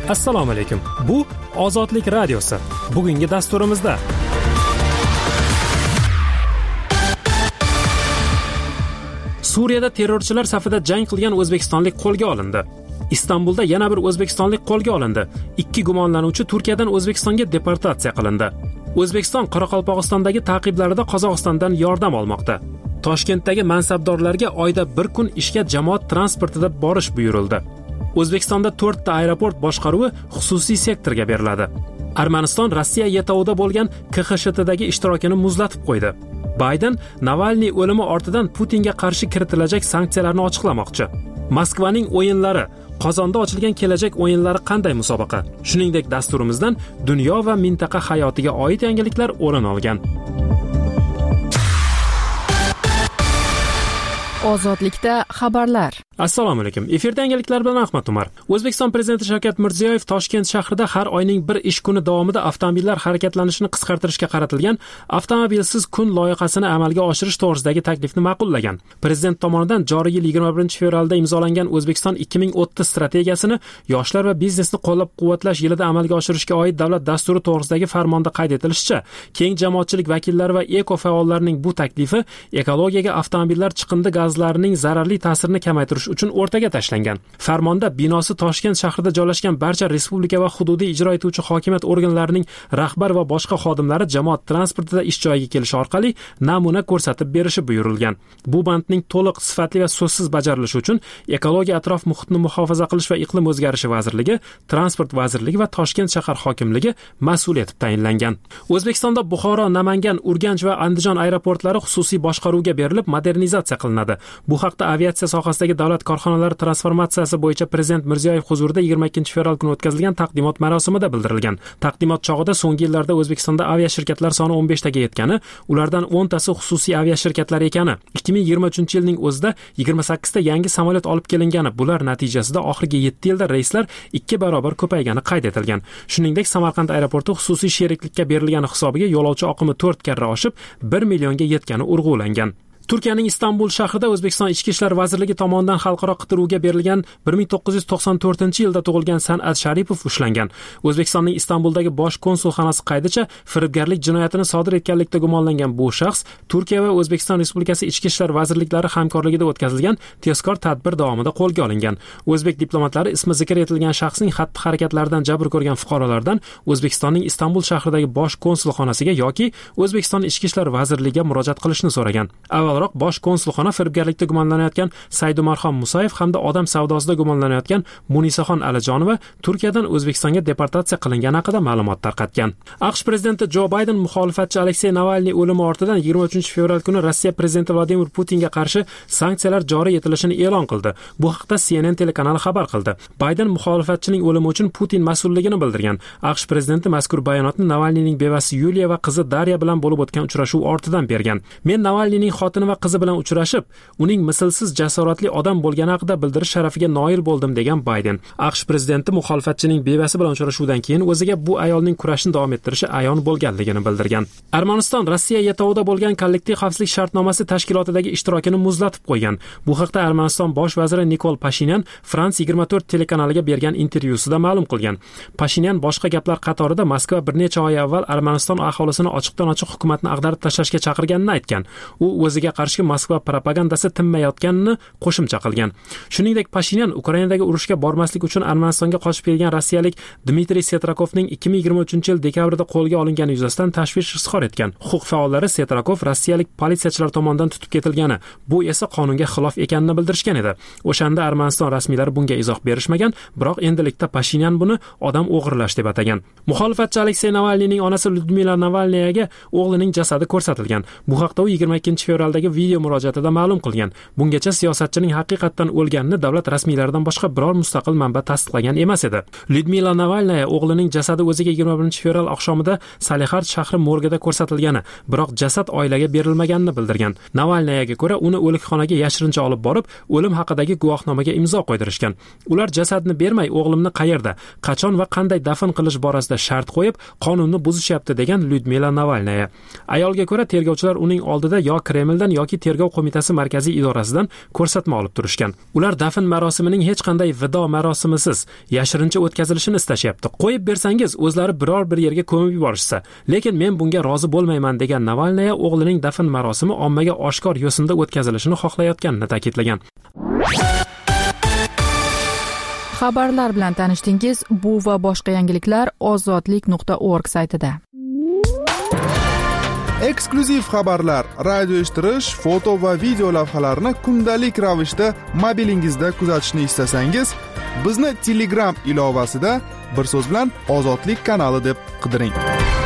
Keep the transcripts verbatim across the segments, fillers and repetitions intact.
Assalomu alaykum. Bu Ozodlik radiosi. Bugungi dasturimizda Suriyada terrorchilar safida jang qilgan o'zbekistonlik qo'lga olindi. Istanbulda yana bir o'zbekistonlik qo'lga olindi. Ikki gumonlanuvchi Turkiyadan O'zbekistonga deportatsiya qilindi. O'zbekiston Qoraqalpog'istondagi ta'qiblarida Qozog'istondan yordam olmoqda. Toshkentdagi mansabdorlarga oyda bir kun ishga jamoat transportida borish buyurildi. O'zbekistonda to'rtta aeroport boshqaruvi xususiy sektorga beriladi. Armaniston Rossiya yetovida bo'lgan K X S H T'dagi ishtirokini muzlatib qo'ydi. Bayden Navalniy o'limi ortidan Putinga qarshi kiritilajak sanksiyalarni ochiqlamoqchi. Moskvaning o'yinlari, Qozonda ochilgan kelajak o'yinlari qanday musobaqa? Shuningdek, dasturimizdan dunyo va mintaqa hayotiga oid yangiliklar o'rin olgan. Ozodlikda xabarlar. Assalomu alaykum. Efirda yangiliklar bilan Ahmad Umar. O'zbekiston prezidenti Shavkat Mirziyoyev Toshkent shahrida har oyning bir ish kuni davomida avtomobillar harakatlanishini qisqartirishga qaratilgan avtomobilsiz kun loyihasini amalga oshirish to'g'risidagi taklifni ma'qullagan. Prezident tomonidan joriy yil yigirma birinchi fevralda imzolangan O'zbekiston ikki ming o'ttiz strategiyasini yoshlar va biznesni qo'llab-quvvatlash yilida amalga oshirishga oid davlat dasturi to'g'risidagi farmonda qayd etilishicha, keng jamoatchilik vakillari va eko faollarning bu taklifi ekologiyaga avtomobillar chiqindi gazlarining zararli ta'sirini kamaytirish uchun o'rtaga tashlangan. Farmonda binosi Toshkent shahrida joylashgan barcha respublika va hududiy ijro etuvchi hokimiyat organlarining rahbar va boshqa xodimlari jamoat transportida ish joyiga kelish orqali namuna ko'rsatib berishi buyurilgan. Bu bandning to'liq, sifatli va so'zsiz bajarilishi uchun Ekologiya, atrof muhitni muhofaza qilish va iqlim o'zgarishi vazirligi, Transport vazirligi va Toshkent shahar hokimligi mas'ul etib tayinlangan. O'zbekistonda Buxoro, Namangan, Urganch va Andijon aeroportlari xususiy boshqaruvga berilib modernizatsiya qilinadi. Bu haqda aviatsiya sohasidagi davlat korxonalari transformatsiyasi bo'yicha Prezident Mirziyoyev huzurida yigirma ikkinchi fevral kuni o'tkazilgan taqdimot marosimida bildirilgan. Taqdimot chog'ida so'nggi yillarda O'zbekistonda aviashirkatlar soni o'n besh taga yetgani, ulardan o'n tasi xususiy aviashirkatlar ekani, ikki ming yigirma uchinchi yilning o'zida yigirma sakkiz ta yangi samolyot olib kelingani, bular natijasida oxirgi yetti yilda reyslar ikki barobar ko'paygani qayd etilgan. Shuningdek, Samarqand aeroporti xususiy sheriklikka berilgani hisobiga yo'lovchi oqimi to'rt karra oshib, bir millionga yetgani urg'ulangan. Turkiyaning Istanbul shahrida O'zbekiston Ichki ishlar vazirligi tomonidan xalqaro qidiruvga berilgan bir ming to'qqiz yuz to'qson to'rtinchi yilda tug'ilgan San'at Sharipov ushlangan. O'zbekistonning Istanbuldagi bosh konsulxonasi qaydicha firibgarlik jinoyatini sodir etganlikda gumonlangan bu shaxs Turkiya va O'zbekiston Respublikasi Ichki ishlar vazirliklari hamkorligida o'tkazilgan tezkor tadbir davomida qo'lga olingan. O'zbek diplomatlari ismi zikr etilgan shaxsning xatti-harakatlaridan jabr ko'rgan fuqarolardan O'zbekistonning Istanbul shahridagi bosh konsulxonasiga yoki O'zbekiston Ichki ishlar vazirligiga murojaat qilishni so'ragan. Avvalroq bosh konsulxona firibgarlikda gumonlanayotgan Saydumarxon Musayev hamda odam savdosida gumonlanayotgan Munisaxon Alijonova Turkiyadan O'zbekistonga deportatsiya qilingani haqida ma'lumot tarqatgan. AQSh prezidenti Jo Bayden muxolifatchi Aleksey Navalniy o'limi ortidan yigirma uchinchi fevral kuni Rossiya prezidenti Vladimir Putinga qarshi sanksiyalar joriy etilishini e'lon qildi. Bu haqda C N N telekanali xabar qildi. Bayden muxolifatchining o'limi uchun Putin mas'ulligini bildirgan. AQSh prezidenti mazkur bayonotni Navalniyning bevasi Yuliya va qizi Darya bilan bo'lib o'tgan uchrashuv ortidan bergan. Men Navalniyning xotini va qizi bilan uchrashib, uning mislsiz jasoratli odam bo'lgani haqida bildirish sharafiga noil bo'ldim degan Bayden. AQSh prezidenti muxolifatchining bevasi bilan uchrashuvdan keyin o'ziga bu ayolning kurashni davom ettirishi ayon bo'lganligini bildirgan. Armaniston Rossiya yetovida bo'lgan kollektiv xavfsizlik shartnomasi tashkilotidagi ishtirokini muzlatib qo'ygan. Bu haqda Armaniston bosh vaziri Nikol Pashinyan France yigirma to'rt telekanaliga bergan intervyusida ma'lum qilgan. Pashinyan boshqa gaplar qatorida Moskva bir necha oy avval Armaniston aholisini ochiqdan-ochiq hukumatni ag'darib tashlashga chaqirganini aytgan. U o'ziga qarshi Moskva propagandasi tinmayotganini qo'shimcha qilgan. Shuningdek, Pashinyan Ukrainadagi urushga bormaslik uchun Armanistonga qochib kelgan rossiyalik Dmitriy Setrakovning ikki ming yigirma uchinchi yil dekabrida qo'lga olingani yuzasidan tashvish izhor etgan. Huquq faollari Setrakov rossiyalik politsiyachilar tomonidan tutib ketilgani, bu esa qonunga xilof ekanini bildirishgan edi. O'shanda Armaniston rasmiylari bunga izoh berishmagan, biroq endilikda Pashinyan buni odam o'g'irlash deb atagan. Muxolifatchi Aleksey Navalniyning onasi Lyudmila Navalnayaga o'g'lining jasadi ko'rsatilgan. Bu haqda u yigirma ikkinchi fevraldagi video murojaatida ma'lum qilgan. Bungacha siyosatchining haqiqatan o'lganini davlat rasmiylaridan boshqa biror mustaqil manba tasdiqlagan emas edi. Lyudmila Navalnaya o'g'lining jasadi o'ziga yigirma birinchi fevral oqshomida Salixard shahri morgida ko'rsatilgani, biroq jasad oilaga berilmaganini bildirgan. Navalnayaga ko'ra, uni o'likxonaga yashirincha olib borib, o'lim haqidagi guvohnomaga imzo qo'ydirishgan. Ular jasadni bermay, o'g'limni qayerda, qachon va qanday dafn qilish borasida shart qo'yib, qonunni buzishyapti degan Lyudmila Navalnaya. Ayolga ko'ra, tergovchilar uning oldida yo Kremldan yoki tergov qo'mitasi markaziy idorasidan ko'rsatma olib turishgan. Ular dafn marosimining hech qanday vido marosimisiz yashirincha o'tkazilishini istashyapti. Qo'yib bersangiz o'zlari biror bir yerga ko'mib yuborishsa, lekin men bunga rozi bo'lmayman degan Navalnaya o'g'lining dafn marosimi ommaga oshkor yo'sinda o'tkazilishini xohlayotganini ta'kidlagan. Xabarlar bilan tanishdingiz. Bu va boshqa yangiliklar ozodlik nuqta org saytida. Eksklyuziv xabarlar, radio eshittirish, foto va video lavhalarni kundalik ravishda mobilingizda kuzatishni istasangiz, bizni Telegram ilovasida bir so'z bilan Ozodlik kanali deb qidiring.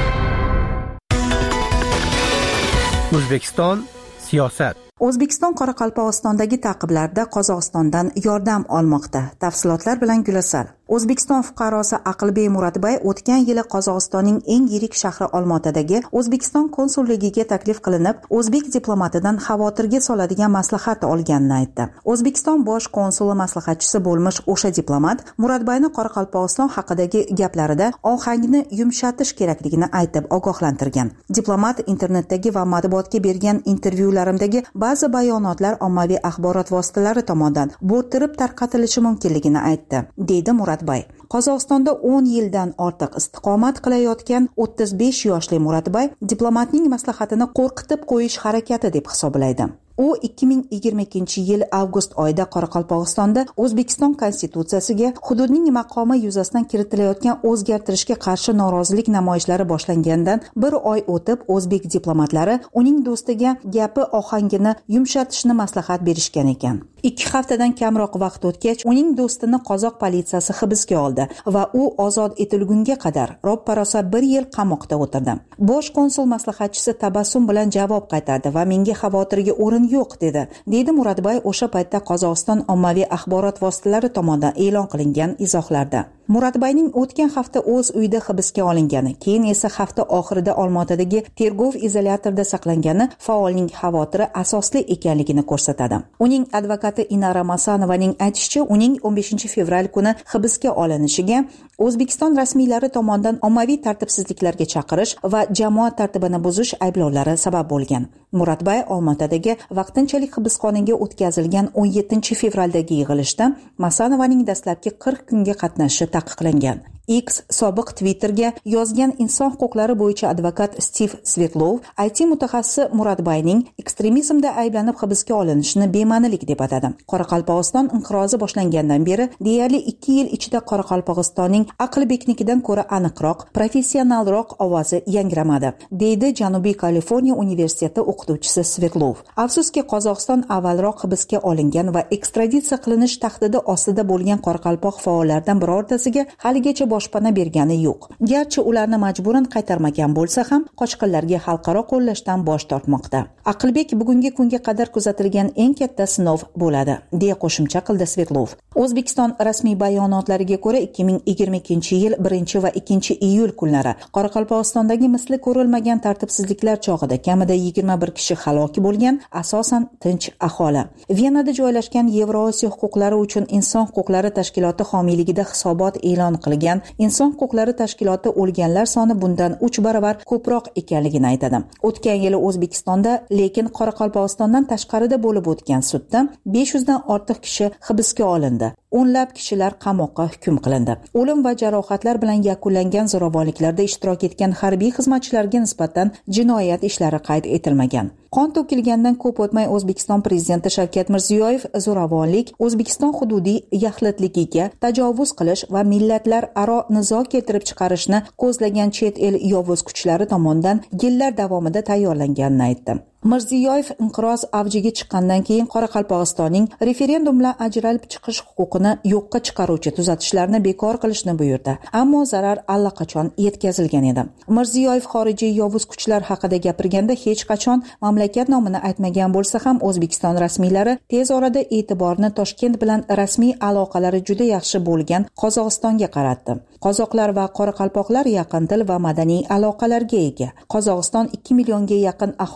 O'zbekiston siyosat. O'zbekiston Qoraqalpog'istondagi ta'qiblarda Qozog'istondan yordam olmoqda. Tafsilotlar bilan Gulasal. O'zbekiston fuqarosi Aqlbey Muratbay o'tgan yili Qozog'istonning eng yirik shahri Olmaotadagi O'zbekiston konsulligiga taklif qilinib, o'zbek diplomatidan xavotirga soladigan maslahat olganini aytdi. O'zbekiston bosh konsuli maslahatchisi bo'lmish o'sha diplomat Muratbayni Qoraqalpog'iston haqidagi gaplarida ohangni yumshatish kerakligini aytib ogohlantirgan. Diplomat internetdagi va matbuotga bergan intervyularimdagi ba'zi bayonotlar ommaviy axborot vositalari tomonidan bo'rttirib tarqatilishi mumkinligini aytdi, deydi Muratbay. Qozog'istonda o'n yildan ortiq istiqomat qilayotgan o'ttiz besh yoshli Muratbay diplomatning maslahatini qo'rqitib qo'yish harakati deb hisoblaydi. U ikki ming yigirma ikkinchi yil avgust oyida Qoraqalpog'istonda O'zbekiston konstitutsiyasiga hududning maqomi yuzasidan kiritilayotgan o'zgartirishga qarshi norozilik namoyishlari boshlangandan bir oy o'tib o'zbek diplomatlari uning do'stiga gapi ohangini yumshatishni maslahat berishgan ekan. Ikki haftadan kamroq vaqt o'tgach, uning do'stini qozoq politsiyasi hibsga oldi va u ozod etilgunga qadar roppa-rosa bir yil qamoqda o'tirdi. Bosh konsul maslahatchisi tabassum bilan javob qaytardi va menga xavotirga o'rin yo'q dedi, deydi Muratbay o'sha paytda Qozog'iston ommaviy axborot vositalari tomonidan e'lon qilingan izohlarda. Muratbayning o'tgan hafta o'z uyida hibsga olingani, keyin esa hafta oxirida Olmaotadagi tergov izolyatorida saqlangani faolning xavotiri asosli ekanligini ko'rsatadi. Uning advokati Inara Masanovaning aytishicha, uning o'n beshinchi fevral kuni hibsga olinishiga O'zbekiston rasmiylari tomonidan ommaviy tartibsizliklarga chaqirish va jamoat tartibini buzish ayblovlari sabab bo'lgan. Muratbay Olmaotadagi vaqtinchalik hibsxonaga o'tkazilgan o'n yettinchi fevraldagi yig'ilishda Masanovaning dastlabki qirq kunga qatnashishi taqiqlangan. X sobiq Twitterga yozgan inson huquqlari bo'yicha advokat Stiv Svetlov I T mutaxassisi Muratbayning ekstremizmda ayblanib hibsga olinishini bema'nilik deb atadi. Qoraqalpog'iston inqirozi boshlangandan beri deyarli ikki yil ichida Qoraqalpog'istonning Aqlbeknikidan ko'ra aniqroq, professionalroq ovozi yangramadi, deydi Janubiy Kaliforniya universiteti o'qituvchisi Svetlov. Afsuski, Qozog'iston avvalroq hibsga olingan va ekstraditsiya qilinish tahdidi ostida bo'lgan qoraqalpoq faollardan birortasiga haligacha boshpana bergani yo'q. Garchi ularni majburan qaytarmagan bo'lsa ham, qochqinlarga xalqaro qo'llashdan bosh tortmoqda. Aqlbek bugungi kunga qadar kuzatilgan eng katta sinov bo'ladi, deya qo'shimcha qildi Svetlov. O'zbekiston rasmiy bayonotlariga ko'ra ikki ming yigirma ikkinchi yil birinchi va ikkinchi iyul kunlari Qoraqalpog'istondagi misli ko'rilmagan tartibsizliklar chog'ida kamida yigirma bir kishi halok bo'lgan, asosan tinch aholi. Venada joylashgan Yevrosiyo huquqlari uchun inson huquqlari tashkiloti homiyligida hisobot e'lon qilgan inson huquqlari tashkiloti o'lganlar soni bundan uch baravar ko'proq ekanligini aytadi. O'tgan yili O'zbekistonda, lekin Qoraqalpog'istondan tashqarida bo'lib o'tgan sudda besh yuzdan ortiq kishi hibsga olindi. O'nlab kishilar qamoqqa hukm qilindi. O'lim va jarohatlar bilan yakunlangan zo'ravonliklarda ishtirok etgan harbiy xizmatchilarga nisbatan jinoyat ishlari qayd etilmagan. Qon to'kilgandan ko'p o'tmay O'zbekiston prezidenti Shavkat Mirziyoyev zo'ravonlik, O'zbekiston hududiy yaxlitligiga tajovuz qilish va millatlar aro nizo keltirib chiqarishni ko'zlagan chet el yovuz kuchlari tomonidan yillar davomida tayyorlanganini aytdi. Mirziyoyev inqiroz avjiga chiqqandan keyin Qoraqalpog'istonning referendum bilan ajralib chiqish huquqini yo'qqa chiqaruvchi tuzatishlarni bekor qilishni buyurdi. Ammo zarar allaqachon yetkazilgan edi. Mirziyoyev xorijiy yovuz kuchlar haqida gapirganda hech qachon mamlakat nomini aytmagan bo'lsa ham, O'zbekiston rasmiylari tez orada e'tiborni Toshkent bilan rasmiy aloqalari juda yaxshi bo'lgan Qozog'istonga qaratdi. Qozoqlar va qoraqalpoqlar yaqin til va madaniy aloqalarga ega. Qozog'iston ikki millionga yaqin aholi istiqomat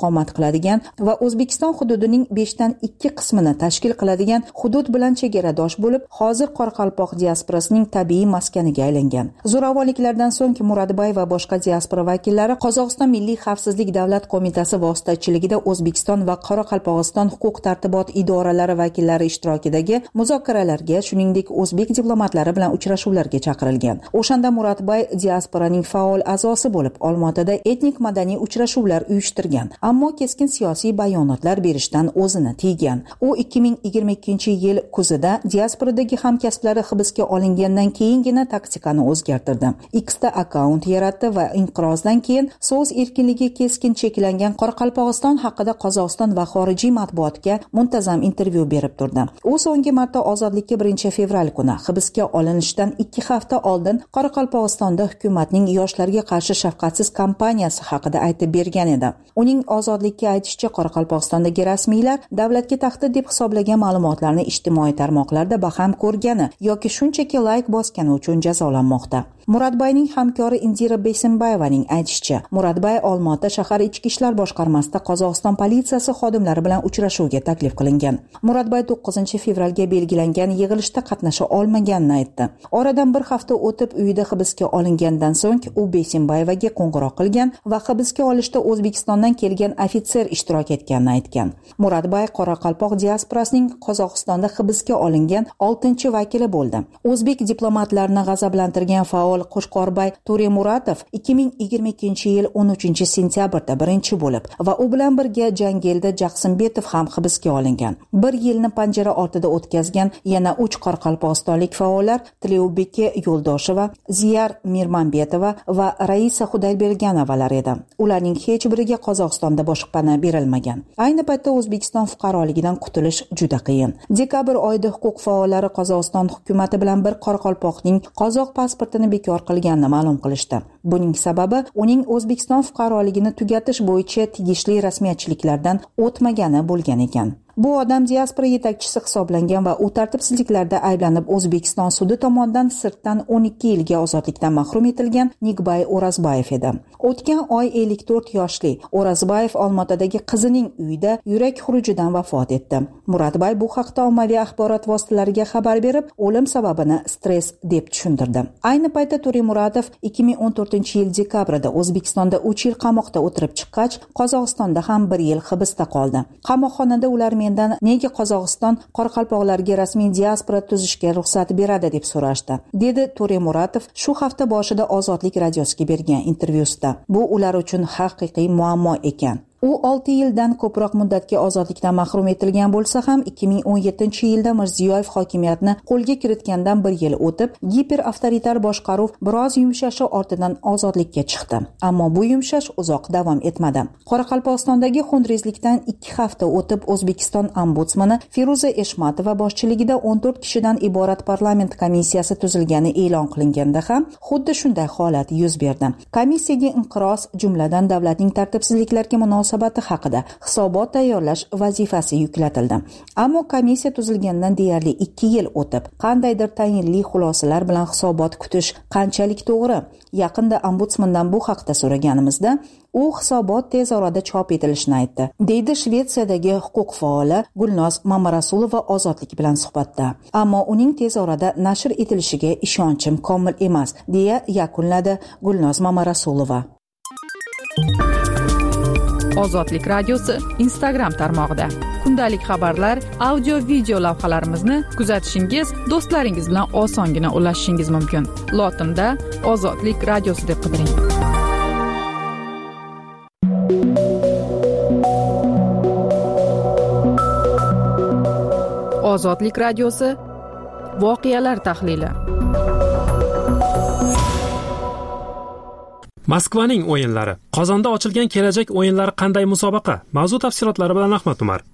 istiqomat qiladigan va O'zbekiston hududining beshdan ikki qismini tashkil qiladigan hudud bilan chegaradosh bo'lib, hozir Qoraqalpoq diasporasining tabiiy maskaniga aylangan. Zo'ravonliklardan so'ng Murodbay va boshqa diaspora vakillari Qozog'iston Milliy xavfsizlik davlat qo'mitasi vositachiligida O'zbekiston va Qoraqalpog'iston huquq-tartibot idoralari vakillari ishtirokidagi muzokaralarga, shuningdek o'zbek diplomatlari bilan uchrashuvlarga chaqirilgan. O'shanda Murodbay diasporaning faol a'zosi bo'lib, Olmaotada etnik madaniy uchrashuvlar uyushtirgan, ammo keskin siyosiy bayonotlar berishdan o'zini tiygan. U ikki ming yigirma ikkinchi yil kuzida diasporadagi hamkasblari hibsga olingandan keyingina taktikani o'zgartirdi. X da akkaunt yaratdi va inqirozdan keyin so'z erkinligi keskin cheklangan Qoraqalpog'iston haqida Qozog'iston va xorijiy matbuotga muntazam intervyu berib turdi. U so'nggi marta ozodlikka birinchi fevral kuni hibsga olinishidan ikki hafta oldin Qoraqalpog'istonda hukumatning yoshlarga qarshi shafqatsiz kampaniyasi haqida aytib bergan edi. Uning ozodlikka aytishicha, Qoraqalpog'istondagi rasmiylar davlatga tahdid deb hisoblagan ma'lumotlarni ijtimoiy tarmoqlarda baham ko'rgani yoki shunchaki layk bosgani uchun jazolanmoqda. Murodbayning hamkori Indira Besimbayevaning aytishicha, Murodbay Olmaota shahar ichki ishlar boshqarmasida Qozog'iston politsiyasi xodimlari bilan uchrashuvga taklif qilingan. Murodbay to'qqizinchi fevralga belgilangan yig'ilishda qatnasha olmaganini aytdi. Oradan bir hafta o'tib uyida hibsga olingandan so'ng u Besimbayevaga qo'ng'iroq qilgan va hibsga olishda O'zbekistondan kelgan ofitser ishtirok etganini aytgan. Murodbay Qoraqalpoq diasporasining Qozog'istonda hibsga olingan oltinchi vakili bo'ldi. O'zbek diplomatlarini g'azablantirgan faol Qo'shqorbay To'remuratov ikki ming yigirma ikkinchi yil o'n uchinchi sentyabrda birinchi bo'lib va u bilan birga Jangelda Jaqsimbetov ham hibsga olingan. Bir yilni panjara ortida o'tkazgan yana uch qoraqalpog'istonlik faollar Tileubeke Yo'ldosheva, Ziyar Mirmanbetova va Raisa Xudaybергanovalar edi. Ularning hech biriga Qozog'istonda boshpana berilmagan. Ayni paytda O'zbekiston fuqaroligidan qutulish juda qiyin. Dekabr oyida huquq faollari Qozog'iston hukumati bilan bir qoraqalpoqning qozoq pasportini bekor qilganini ma'lum qilishdi. Buning sababi uning O'zbekiston fuqaroligini tugatish bo'yicha tegishli rasmiyatchiliklardan o'tmagani bo'lgan ekan. Bu odam diaspora yetakchisi hisoblangan va u tartibsizliklarda ayblanib O'zbekiston sudi tomonidan sirtdan o'n ikki yilga ozodlikdan mahrum etilgan Nigbay O'razbayev edi. O'tgan oy ellik to'rt yoshli O'razbayev Olmaotadagi qizining uyida yurak xurujidan vafot etdi. Murodbay bu haqda ommaviy axborot vositalariga xabar berib, o'lim sababini stress deb tushuntirdi. Ayni paytda To'remuratov ikki ming o'n to'rtinchi yil dekabrida O'zbekistonda uch yil qamoqda o'tirib chiqqach, Qozog'istonda ham bir yil hibsda qoldi. Qamoqxonada ular mendan nega Qozog'iston qoraqalpoqlarga rasmiy diaspora tuzishga ruxsat beradi deb so'rashdi, dedi To'remuratov shu hafta boshida Ozodlik radiosiga bergan intervyusida. Bu ular uchun haqiqiy muammo ekan. U olti yildan ko'proq muddatga ozodlikdan mahrum etilgan bo'lsa ham ikki ming o'n yettinchi yilda Mirziyoyev hokimiyatni qo'lga kiritgandan bir yil o'tib, giper-avtoritar boshqaruv biroz yumshashi ortidan ozodlikka chiqdi. Ammo bu yumshash uzoq davom etmadi. Qoraqalpog'istondagi xunrezlikdan ikki hafta o'tib O'zbekiston ombudsmani Feruza Eshmatova boshchiligida o'n to'rt kishidan iborat parlament komissiyasi tuzilgani e'lon qilinganda ham xuddi shunday holat yuz berdi. Komissiyaga inqiroz, jumladan davlatning tartibsizliklarga munosabat munosabati haqida hisobot tayyorlash vazifasi yuklatildi. Ammo komissiya tuzilgandan deyarli ikki yil o'tib, qandaydir tayinli xulosalar bilan hisobot kutish qanchalik to'g'ri? Yaqinda ombudsmandan bu haqda so'raganimizda, u hisobot tez orada chop etilishini aytdi, deydi Shvetsiyadagi huquq faoli Gulnoz Mamarasulova Ozodlik bilan suhbatda. Ammo uning tez orada nashr etilishiga ishonchim komil emas, deya yakunladi Gulnoz Mamarasulova. Ozodlik radiosi Instagram tarmog'ida kundalik xabarlar, audio video lavhalarimizni kuzatishingiz, do'stlaringiz bilan osongina ulashishingiz mumkin. Lotinda Ozodlik radiosi deb qidiring. Ozodlik radiosi voqealar tahlili. Moskvaning o'yinlari. Qozonda ochilgan kelajak o'yinlari qanday musobaqa? Mavzu tafsilotlari bilan Ahmad Umar.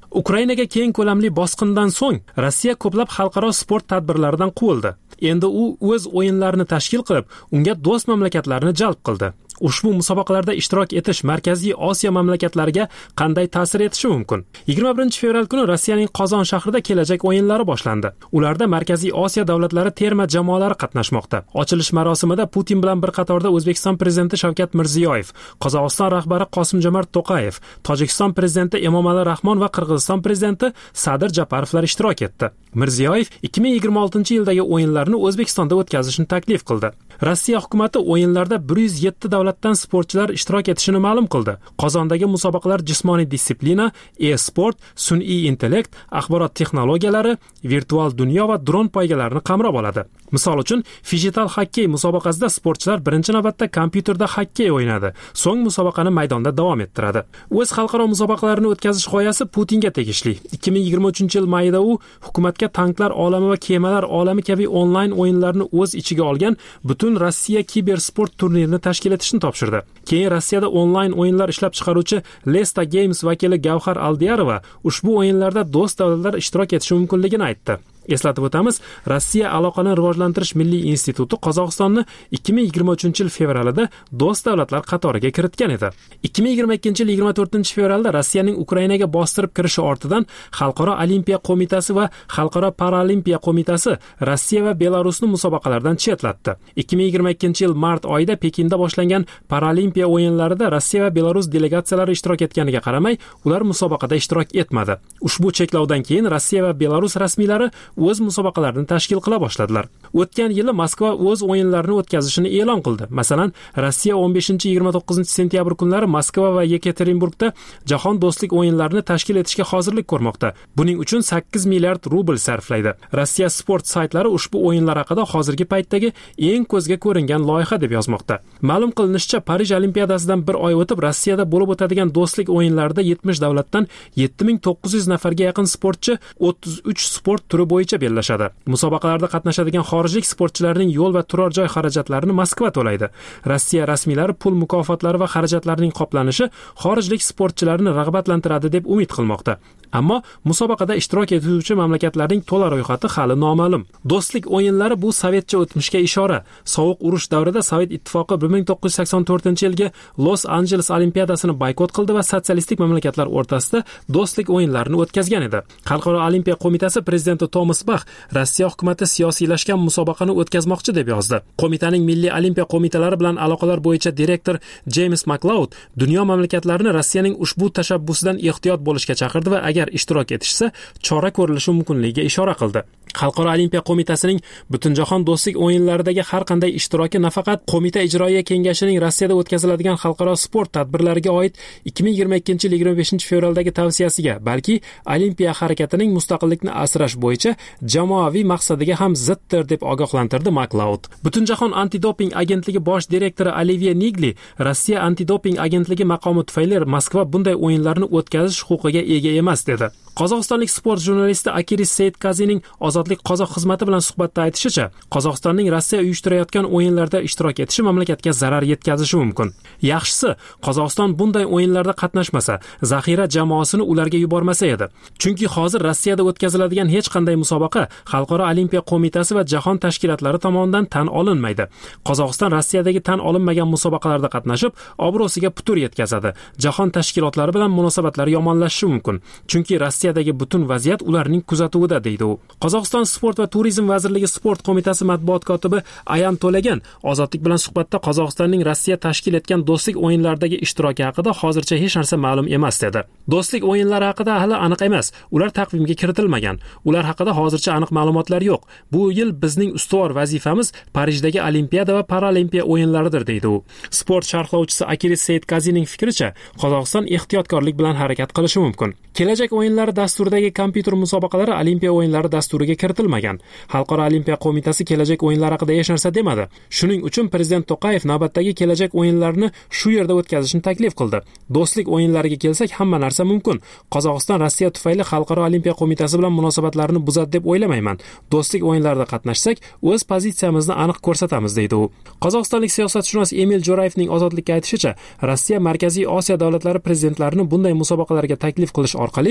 Ukrainaga keng ko'lamli bosqindan so'ng Rossiya ko'plab xalqaro sport tadbirlaridan quvildi. Endi u o'z o'yinlarini tashkil qilib, unga do'st mamlakatlarni jalb qildi. Ushbu musobaqalarda ishtirok etish Markaziy Osiyo mamlakatlariga qanday ta'sir etishi mumkin? yigirma birinchi fevral kuni Rossiyaning Qozon shahrida kelajak o'yinlari boshlandi. Ularda Markaziy Osiyo davlatlari terma jamoalari qatnashmoqda. Ochilish marosimida Putin bilan bir qatorda O'zbekiston prezidenti Shavkat Mirziyoyev, Qozog'iston rahbari Qosim-Jomart To'qayev, Tojikiston prezidenti Emomali Rahmon va Qirg'iziston prezidenti Sadir Japarovlar ishtirok etdi. Mirziyoyev ikki ming yigirma oltinchi yildagi o'yinlarni O'zbekistonda o'tkazishni taklif qildi. Rossiya hukumatı o'yinlarda bir yuz yetti davlatdan sportchilar ishtirok etishini ma'lum qildi. Qozondagi musobaqalar jismoniy disiplina, e-sport, sun'iy intellekt, axborot texnologiyalari, virtual dunyo va dron poygalarini qamrab oladi. Misol uchun, Fijital xokkey musobaqasida sportchilar birinchi navbatda kompyuterda xokkey o'ynadi, so'ng musobaqani maydonda davom ettiradi. O'z xalqaro musobaqalarini o'tkazish g'oyasi Putinga tegishli. ikki ming yigirma uchinchi yil mayida u hukumatga tanklar olami va kemalar olami kabi onlayn o'yinlarni o'z ichiga olgan butun Rossiya kibersport turnirini tashkil etishni topshirdi. Keyin Rossiyada onlayn o'yinlar ishlab chiqaruvchi Lesta Games vakili Gavhar Aldiyarova ushbu o'yinlarda do'st davlatlar ishtirok etishi mumkinligini aytdi. Eslatib o'tamiz, Rossiya aloqani rivojlantirish milliy instituti Qozog'istonni ikki ming yigirma uchinchi yil fevralida do'st davlatlar qatoriga kiritgan edi. ikki ming yigirma ikkinchi yil yigirma to'rtinchi fevralda Rossiyaning Ukrainaga bostirib kirishi ortidan Xalqaro olimpiya qo'mitasi va Xalqaro paralimpiya qo'mitasi Rossiya va Belarusni musobaqalardan chetlatdi. ikki ming yigirma ikkinchi yil mart oyida Pekinda boshlangan paralimpiya o'yinlarida Rossiya va Belarus delegatsiyalari ishtirok etganiga qaramay, ular musobaqada ishtirok etmadi. Ushbu cheklovdan keyin Rossiya va Belarus rasmiylari o'z musobaqalarini tashkil qila boshladilar. O'tgan yili Moskva o'z o'yinlarini o'tkazishini e'lon qildi. Masalan, Rossiya o'n beshinchi yigirma to'qqizinchi sentyabr kunlari Moskva va Yekaterinburgda jahon do'stlik o'yinlarini tashkil etishga hozirlik ko'rmoqda. Buning uchun sakkiz milliard rubl sarflaydi. Rossiya sport saytlari ushbu o'yinlar haqida hozirgi paytdagi eng ko'zga ko'ringan loyiha deb yozmoqda. Ma'lum qilinishicha, Parij olimpiadasidan bir oy o'tib Rossiyada bo'lib o'tadigan do'stlik o'yinlarida yetmish davlatdan yetti ming to'qqiz yuz nafarga yaqin sportchi o'ttiz uch sport turi bo'yicha bellashadi. Musobaqalarda qatnashadigan xorijlik sportchilarning yo'l va turar joy xarajatlarini Moskva to'laydi. Rossiya rasmiylari pul mukofotlari va xarajatlarining qoplanishi xorijlik sportchilarni rag'batlantiradi deb umid qilmoqda. Ammo musobaqada ishtirok etuvchi mamlakatlarning to'la ro'yxati hali noma'lum. Do'stlik o'yinlari bu sovetcha o'tmishga ishora. Sovuq urush davrida Sovet ittifoqi bir ming to'qqiz yuz sakson to'rtinchi yilgi Los Angeles olimpiadasini boykot qildi va sotsialistik mamlakatlar o'rtasida do'stlik o'yinlarini o'tkazgan edi. Xalqaro olimpiya qo'mitasi prezidenti Thomas Bach Rossiya hukumati siyosiylashgan musobaqani o'tkazmoqchi deb yozdi. Qo'mitaning milliy olimpiya qo'mitalari bilan aloqalar bo'yicha direktor James McLeod dunyo mamlakatlarini Rossiyaning ushbu tashabbusidan ehtiyot bo'lishga chaqirdi va agar ishtirok etishsa, chora ko'rilishi mumkinligiga ishora qildi. Xalqaro olimpiya qo'mitasining Butunjahon do'stlik o'yinlaridagi har qanday ishtiroki nafaqat qo'mita ijroiya kengashining Rossiyada o'tkaziladigan xalqaro sport tadbirlariga oid ikki ming yigirma ikkinchi yil yigirma beshinchi fevraldagi tavsiyasiga, balki olimpiya harakatining mustaqillikni asrash bo'yicha jamoaviy maqsadiga ham ziddir deb ogohlantirdi McLeod. Butunjahon antidoping agentligi bosh direktori Olivier Nigli Rossiya antidoping agentligi maqomi tufayli Moskva bunday o'yinlarni o'tkazish huquqiga ega emas dedi. Qozog'istonlik sport jurnalisti Akiris Seyitkazining Ozodlik qozoq xizmati bilan suhbatda aytishicha, Qozog'istonning Rossiya uyushtirayotgan o'yinlarda ishtirok etishi mamlakatga zarar yetkazishi mumkin. Yaxshisi, Qozog'iston bunday o'yinlarda qatnashmasa, zaxira jamoasini ularga yubormasa edi. Chunki hozir Rossiyada o'tkaziladigan hech qanday musobaqa Xalqaro olimpiya qo'mitasi va jahon tashkilotlari tomonidan tan olinmaydi. Qozog'iston Rossiyadagi tan olinmagan musobaqalarda qatnashib, obro'siga putur yetkazadi. Jahon tashkilotlari bilan munosabatlari yomonlashishi mumkin. Chunki Rossiyadagi butun vaziyat ularning kuzatuvida, deydi u. Qozog'iston sport va turizm vazirligi sport qo'mitasi matbuot kotibi Ayan To'lagan Ozodlik bilan suhbatda Qozog'istonning Rossiya tashkil etgan do'stlik o'yinlaridagi ishtiroki haqida hozircha hech narsa ma'lum emas dedi. Do'stlik o'yinlari haqida hali aniq emas. Ular taqvimga kiritilmagan. Ular haqida hozircha aniq ma'lumotlar yo'q. Bu yil bizning ustuvor vazifamiz Parijdagi olimpiada va paralimpiya o'yinlaridir, deydi u. Sport sharhlovchisi Akiris Seyitkazining fikricha, Qozog'iston ehtiyotkorlik bilan harakat qilishi mumkin. Kelajak o'yinlari dasturidagi kompyuter musobaqalari olimpiya o'yinlari dasturiga kiritilmagan. Xalqaro olimpiya qo'mitasi kelajak o'yinlari haqida hech narsa demadi. Shuning uchun prezident To'qayev navbatdagi kelajak o'yinlarini shu yerda o'tkazishni taklif qildi. Do'stlik o'yinlariga kelsak, hamma narsa mumkin. Qozog'iston Rossiya tufayli Xalqaro olimpiya qo'mitasi bilan munosabatlarini buzadi deb o'ylamayman. Do'stlik o'yinlarida qatnashsak, o'z pozitsiyamizni aniq ko'rsatamiz, deydi u. Qozog'istonlik siyosatshunos Emil Jo'rayevning Ozodlikka aytishicha, Rossiya Markaziy Osiyo davlatlari prezidentlarini bunday musobaqalarga taklif qilish orqali ushbu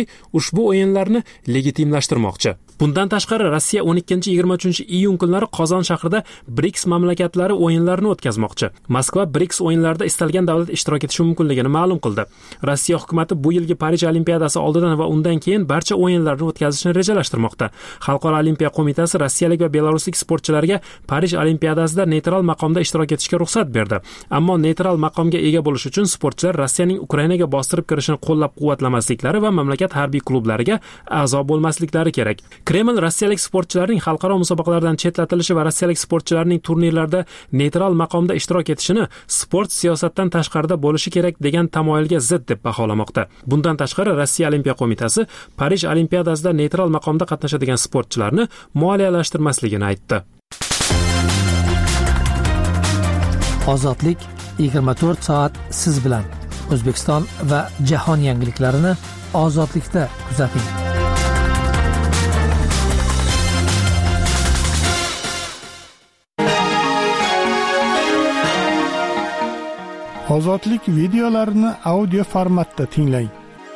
ushbu o'yinlarni legitimlashtirmoqchi. Bundan tashqari Rossiya o'n ikkinchi yigirma uchinchi iyun kunlari Qozon shahrida BRICS mamlakatlari o'yinlarini o'tkazmoqchi. Moskva BRICS o'yinlarida istalgan davlat ishtirok etishi mumkinligini ma'lum qildi. Rossiya hukumatı bu yilgi Parij Olimpiadasi oldidan va undan keyin barcha o'yinlarni o'tkazishni rejalashtirmoqda. Xalqaro olimpiya qo'mitasi rossiyalik va belaruslik sportchilarga Parij Olimpiadasida neytral maqomda ishtirok etishga ruxsat berdi. Ammo neytral maqomga ega bo'lish uchun sportchilar Rossiyaning Ukrainaga bostirib kirishini qo'llab-quvvatlamasliklari va mamlakat harbiy klublariga a'zo bo'lmasliklari kerak. Kreml rossiyalik sportchilarning xalqaro musobaqalardan chetlatilishi va rossiyalik sportchilarning turnirlarda neytral maqomda ishtirok etishini sport siyosatdan tashqarida bo'lishi kerak degan tamoyilga zid deb baholamoqda. Bundan tashqari Rossiya Olimpiya qo'mitasi Parij Olimpiadasida neytral maqomda qatnashadigan sportchilarni moliyalashtirmasligini aytdi. Ozodlik yigirma to'rt soat siz bilan. O'zbekiston va jahon yangiliklarini ozodlikda kuzating. Ozodlik videolarini audio formatda tinglang.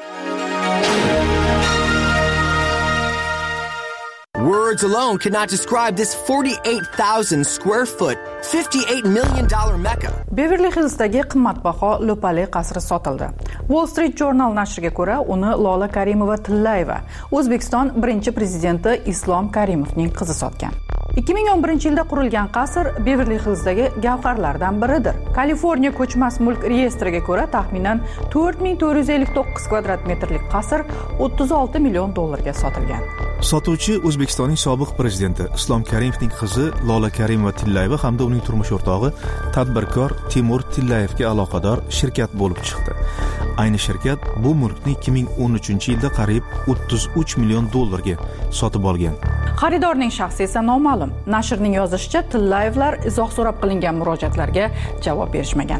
Words alone cannot describe this forty-eight thousand square foot, fifty-eight million dollar Mecca. Beverly Hillsdagi qimmatbaho Lopali qasri sotildi. Wall Street Journal nashriga ko'ra, uni Lola Karimova-Tillayeva, O'zbekiston birinchi prezidenti Islom Karimovning qizi sotgan. ikki ming o'n birinchi yilda qurilgan qasr Beverly Hillsdagi gavharlardan biridir. Kaliforniya ko'chmas mulk reyestriga ko'ra, taxminan to'rt ming to'rt yuz ellik to'qqiz kvadrat metrlik qasr o'ttiz olti million dollarga sotilgan. Sotuvchi O'zbekistonning sobiq prezidenti Islom Karimovning qizi Lola Karimova-Tillayeva hamda uning turmush o'rtog'i tadbirkor Timur Tillayevga aloqador shirkat bo'lib chiqdi. Ayni shirkat bu mulkni ikki ming o'n uchinchi yilda qariyb o'ttiz uch million dollarga sotib olgan. Xaridorning shaxsi esa noma'lum. Nashrning yozishicha, Tillayevlar izoh so'rab qilingan murojaatlarga javob berishmagan.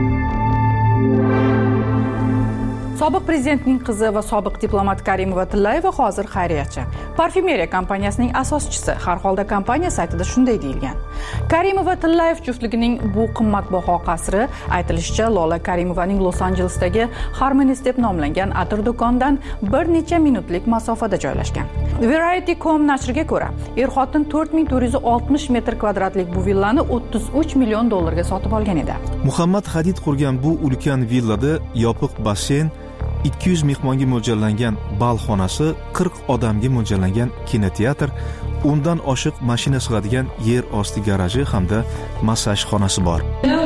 Sobiq prezidentning qizi va sobiq diplomat Karimova-Tillayeva hozir xayriyachi. Parfyumeriya kompaniyasining asoschisi. Har holda kompaniya saytida shunday deyilgan. Karimova-Tillayev juftligining bu qimmatbaho qasri aytilishicha Lola Karimovaning Los-Anjelesdagi Harmonies deb nomlangan atir do'konidan bir necha minutlik masofada joylashgan. Variety dot com nashriga ko'ra, er-xotin to'rt ming to'rt yuz oltmish metr kvadratlik bu villani o'ttiz uch million dollarga sotib olgan edi. Muhammad Hadid qurgan bu ulkan villada yopiq basseyn, ikki yuz mehmonga mo'ljallangan bal xonasi, qirq odamga mo'ljallangan kinoteatr, undan oshiq mashina sig'adigan yer osti garaji hamda massaj xonasi bor.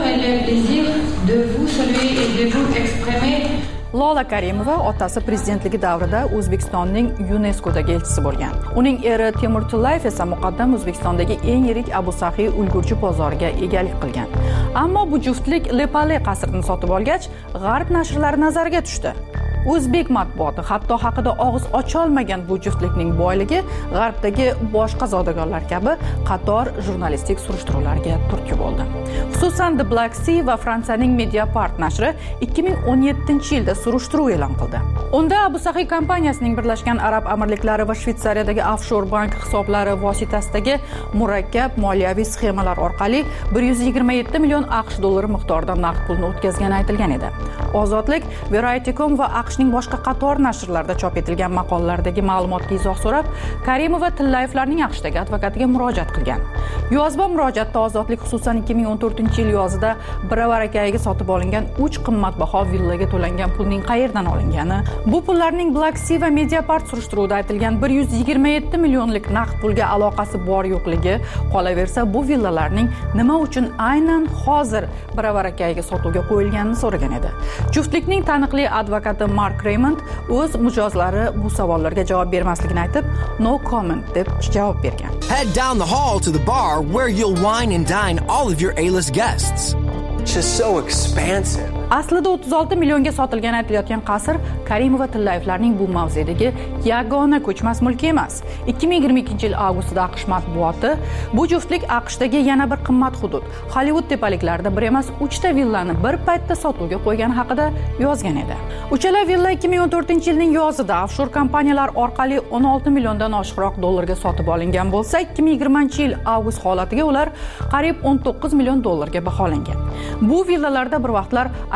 Lola Karimova otasi prezidentligi davrida O'zbekistonning YuNESKOdagi elchisi bo'lgan. Uning eri Timur Tillayev esa muqaddam O'zbekistondagi eng yirik Abu Sahiy ulgurji bozoriga egalik qilgan. Ammo bu juftlik Lepale qasrini sotib olgach, g'arb nashrlari nazariga tushdi. O'zbek matbuoti hatto haqida og'iz ocha olmagan bu juftlikning boyligi g'arbdagi boshqa zodagonlar kabi qator jurnalistik surishtiruvlarga turtki bo'ldi. Xususan The Black Sea va Fransiyaning Mediapart nashri ikki ming o'n yettinchi yilda surishtiruv e'lon qildi. Unda Abu Sahiy kompaniyasining Birlashgan Arab Amirliklari va Shvetsariyadagi offshore bank hisoblari vositasidagi murakkab moliyaviy sxemalar orqali bir yuz yigirma yetti million AQSh dollari miqdorida naqd pulni o'tkazgani aytilgan edi. Ozodlik, Variety dot com va AQShning boshqa qator nashrlarda chop etilgan maqolalardagi ma'lumotga izoh so'rab, Karimova-Tillayevlarning AQShdagi advokatiga murojaat qilgan. Yozma murojaatda Ozodlik xususan ikki ming o'n to'rtinchi yil yozida Biravarakayiga sotib olingan uch qimmatbaho villaga to'langan pulning qayerdan olingani, bu pullarning Black Sea va Mediapart surishtiruvida aytilgan bir yuz yigirma yetti millionlik naqd pulga aloqasi bor yo'qligi, qolaversa bu villalarning nima uchun aynan hozir Biravarakayiga sotuvga qo'yilganini so'ragan edi. Juftlikning taniqli advokati Mark Raymond o'z mijozlari bu savollarga javob bermasligini aytib, no comment deb javob bergan. Head down the hall to the bar where you'll wine and dine all of your A-list guests. Just so expansive. Aslida o'ttiz olti millionga sotilgan aytilayotgan qasr Karimova-Tillayevlarning bu mavzedagi yagona ko'chmas mulki emas. ikki ming yigirma ikkinchi yil avgustida AQSh matbuoti bu juftlik AQShdagi yana bir qimmat hudud Hollywood tepaliklarida bir emas uchta villani bir paytda sotuvga qo'ygani haqida yozgan edi. Uchala villa ikki ming o'n to'rtinchi yilning yozida offshore kompaniyalar orqali o'n olti milliondan oshiqroq dollarga sotib olingan bo'lsa, ikki ming yigirmanchi yil avgust holatiga ular qariyb o'n to'qqiz million dollarga baholangan. Bu villalarda bir vaqtlar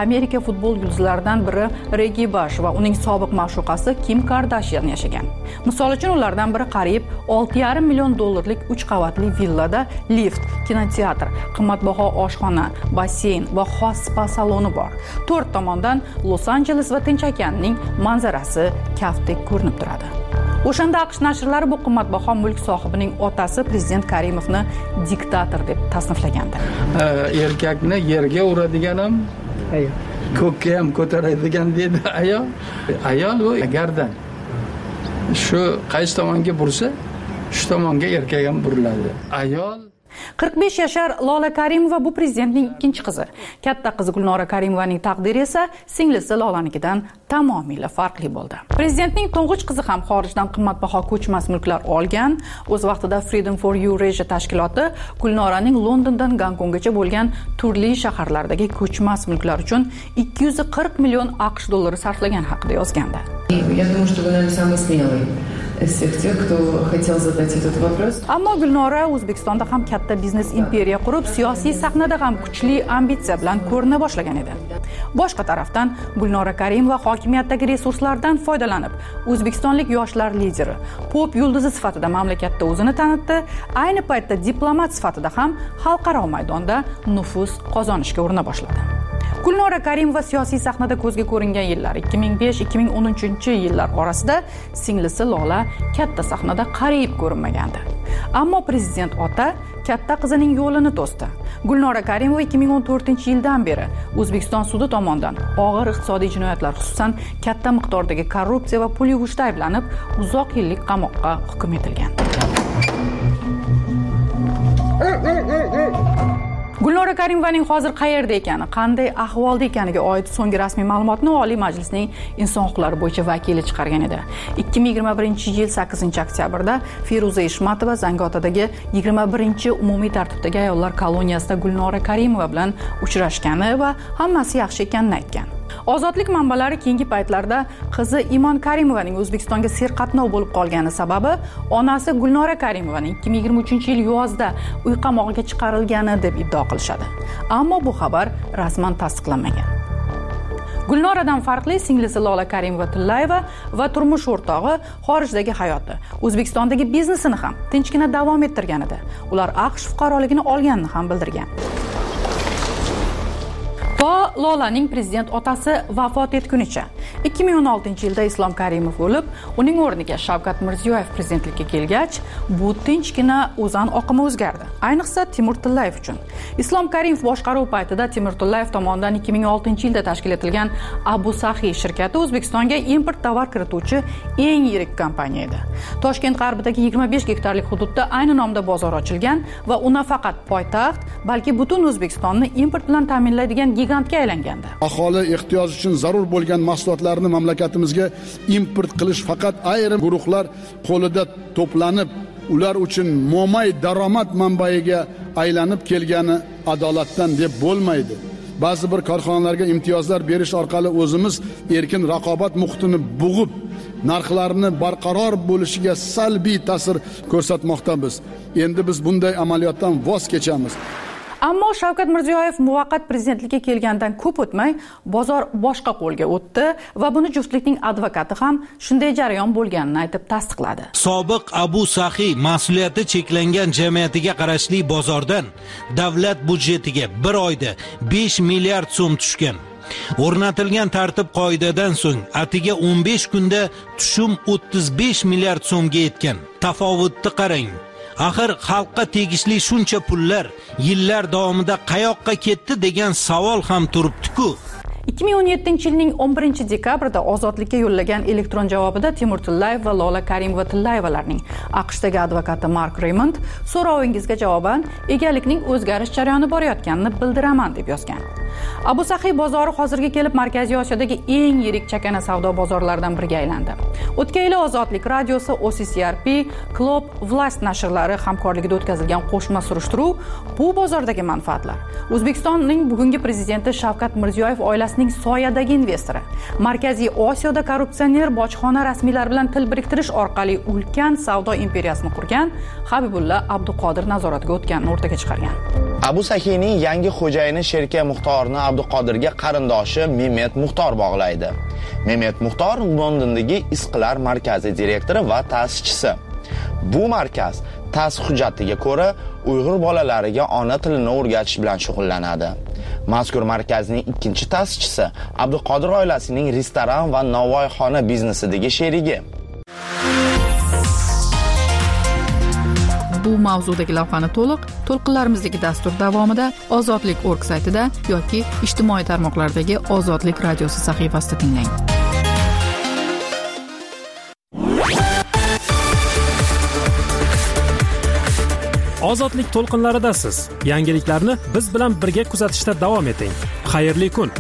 Amerika futbol yulduzlaridan biri Regi Bash va uning sobiq ma'shuqasi Kim Kardashian yashagan. Misol uchun ulardan biri qariyb olti yarim million dollarlik uch qavatli villada lift, kinoteatr, qimmatbaho oshxona, basseyn va xos spa saloni bor. To'rt tomondan Los-Anjeles va Tinch okeanining manzarasi kaftdek ko'rinib turadi. O'shanda AQSh nashrlari bu qimmatbaho mulk sohibining otasi prezident Karimovni diktator deb tasniflagandi. Erkakni yerga uradigan ham, ko'kka ham ko'taradigan dedi ayol. Ayol u gardan. Shu qaysi tomonga bursa, shu tomonga erkak ham buriladi. Ayol qirq besh yashar Lola Karimova bu prezidentning ikkinchi qizi. Katta qizi Gulnora Karimovaning taqdiri esa singlisi Lolanikidan tamomila farqli bo'ldi. Prezidentning to'ng'ich qizi ham xorijdan qimmatbaho ko'chmas mulklar olgan. O'z vaqtida Freedom for Eurasia tashkiloti Gulnoraning Londondan Gonkonggacha bo'lgan turli shaharlardagi ko'chmas mulklar uchun ikki yuz qirq million AQSh dollari sarflagan haqida yozgandi. Я думаю, что вы, наверное, самый смелый из всех тех, кто хотел задать этот вопрос. Ammo Gulnora O'zbekistonda ham katta biznes imperiya qurib, siyosiy sahnada ham kuchli ambitsiya bilan ko'rina boshlagan edi. Boshqa tarafdan Gulnora Karimova hokimiyatdagi resurslardan foydalanib, o'zbekistonlik yoshlar lideri, pop yulduzi sifatida mamlakatda o'zini tanitdi, ayni paytda diplomat sifatida ham xalqaro maydonda nufuz qozonishga urina boshladi. Gulnora Karimova siyosiy sahnada ko'zga ko'ringan yillar ikki ming besh ikki ming o'n uchinchi yillar orasida singlisi Lola katta sahnada qariyb ko'rinmagandi. Ammo prezident ota katta qizining yo'lini to'sdi. Gulnora Karimova ikki ming o'n to'rtinchi yildan beri O'zbekiston sudi tomonidan og'ir iqtisodiy jinoyatlar, xususan katta miqdordagi korrupsiya va pul yuvishda ayblanib, uzoq yillik qamoqqa hukm etilgan. Gulnora Karimovaning hozir qayerda ekani, qanday ahvolda ekaniga oid so'nggi rasmiy ma'lumotni Oliy Majlisning Inson huquqlari bo'yicha vakili chiqargan edi. ikki ming yigirma birinchi yil sakkizinchi oktyabrda Feruza Ishmatova Zangiotadagi yigirma birinchi umumiy tartibdagi ayollar koloniyasida Gulnora Karimova bilan uchrashgani va hammasi yaxshi ekanini aytgan. Ozodlik manbalari keyingi paytlarda qizi Imon Karimovaning O'zbekistonga serqatnov bo'lib qolgani sababi onasi Gulnora Karimovaning ikki ming yigirma uchinchi yil yozda uy qamog'iga chiqarilgani deb iddao qilishadi. Ammo bu xabar rasman tasdiqlanmagan. Gulnoradan farqli singlisi Lola Karimova-Tillayeva va turmush o'rtog'i xorijdagi hayoti, O'zbekistondagi biznesini ham tinchgina davom ettirgan edi. Ular AQSh fuqaroligini olganini ham bildirgan. To Lolaning prezident otasi vafot etgunicha ikki ming o'n oltinchi yilda Islom Karimov o'lib, uning o'rniga Shavkat Mirziyoyev prezidentlikka kelgach, bu tinchgina o'zan oqimi o'zgardi. Ayniqsa Timur Tillayev uchun. Islom Karimov boshqaruv paytida Timur Tillayev tomonidan ikki ming oltinchi yilda tashkil etilgan Abu Sahi shirkati O'zbekistonga import tovar kirituvchi eng yirik kompaniya edi. Toshkent g'arbidagi yigirma besh gektarlik hududda ayni nomda bozor ochilgan va u nafaqat poytaxt, balki butun O'zbekistonni import bilan ta'minlaydigan gigantga aylangandi. Aholi ehtiyoji uchun zarur bo'lgan mahsulotlarni mamlakatimizga import qilish faqat ayrim guruhlar qo'lida to'planib, ular uchun mo'may daromad manbaiga aylanib kelgani adolatdan deb bo'lmaydi. Ba'zi bir korxonalarga imtiyozlar berish orqali o'zimiz erkin raqobat muhitini bug'ib, narxlarni barqaror bo'lishiga salbiy ta'sir ko'rsatmoqdamiz. Endi biz bunday amaliyotdan voz kechamiz. Ammo Shavkat Mirziyoyev muvaqqat prezidentlikka kelgandan ko'p o'tmay bozor boshqa qo'lga o'tdi va buni juftlikning advokati ham shunday jarayon bo'lganini aytib tasdiqladi. Sobiq Abu Sahi mas'uliyati cheklangan jamiyatiga qarashli bozordan davlat budjetiga bir oyda besh milliard so'm tushgan. O'rnatilgan tartib qoidadan so'ng atiga o'n besh kunda tushum o'ttiz besh milliard so'mga yetgan. Tafovutni qarang. Axir xalqqa tegishli shuncha pullar yillar davomida qayoqqa ketdi degan savol ham turibdi-ku. ikki ming o'n yettinchi yilning o'n birinchi dekabrida ozodlikka yo'llagan elektron javobida Timur Tillayev va Lola Karimova-Tillayevalarning AQShdagi advokati Mark Raymond so'rovingizga javoban egalikning o'zgarish jarayoni borayotganini bildiraman deb yozgan. Abu Sahi bozori hozirga kelib Markaziy Osiyodagi eng yirik chakana savdo bozorlaridan biriga aylandi. O'tgan yili Ozodlik radiosi, O C C R P, Club Vlast nashrlari hamkorligida o'tkazilgan qo'shma surishtiruv bu bozordagi manfaatlar O'zbekistonning bugungi prezidenti Shavkat Mirziyoyev oilasining soyadagi investori, Markaziy Osiyoda korrupsioner bojxona rasmiylari bilan til biriktirish orqali ulkan savdo imperiyasini qurgan Habibulla Abduqodir nazoratiga o'tganini o'rtaga chiqargan. Abu Saxiyning yangi xo'jayini Sherka Muxtorni Abduqodirga qarindoshi Mehmet Muxtor bog'laydi. Mehmet Muxtor Londondagi Isqlar markazi direktori va ta'sischisi. Bu markaz ta'sis hujjatiga ko'ra Uyg'ur bolalariga ona tilini o'rgatish bilan shug'ullanadi. Mazkur markazning ikkinchi ta'sischisi Abduqodir oilasining restoran va novvoyxona biznesidagi sherigi. Bu mavzudagi lavhani to'liq to'lqinlarimizdagi dastur davomida ozodlik org saytida yoki ijtimoiy tarmoqlardagi Ozodlik radiosi sahifasida tinglang. Ozodlik to'lqinlaridasiz. Yangiliklarni biz bilan birga kuzatishda davom eting. Xayrli kun.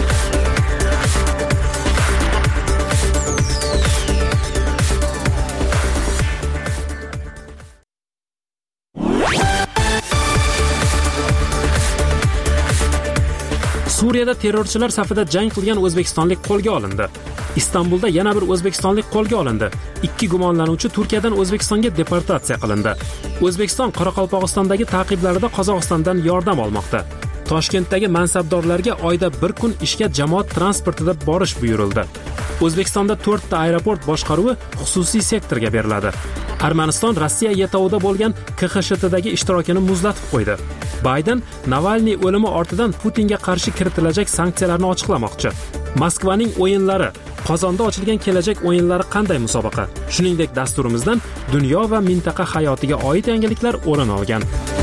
Suriyada terrorchilar safida jang qilgan o'zbekistonlik qo'lga olindi. Istanbulda yana bir o'zbekistonlik qo'lga olindi. Ikki gumonlanuvchi Turkiyadan O'zbekistonga deportatsiya qilindi. O'zbekiston Qoraqalpog'istondagi ta'qiblarida Qozog'istondan yordam olmoqda. Toshkentdagi mansabdorlarga oyda bir kun ishga jamoat transportida borish buyurildi. O'zbekistonda to'rtta aeroport boshqaruvi xususiy sektorga beriladi. Armaniston Rossiya yetovida bo'lgan K X S H dagi ishtirokini muzlatib qo'ydi. Bayden Navalniy o'limi ortidan Putinga qarshi kiritilajak sanksiyalarni ochiqlamoqchi. Moskvaning o'yinlari, Qozonda ochilgan kelajak o'yinlari qanday musobaqa? Shuningdek, dasturimizdan dunyo va mintaqa hayotiga oid yangiliklar o'rin olgan.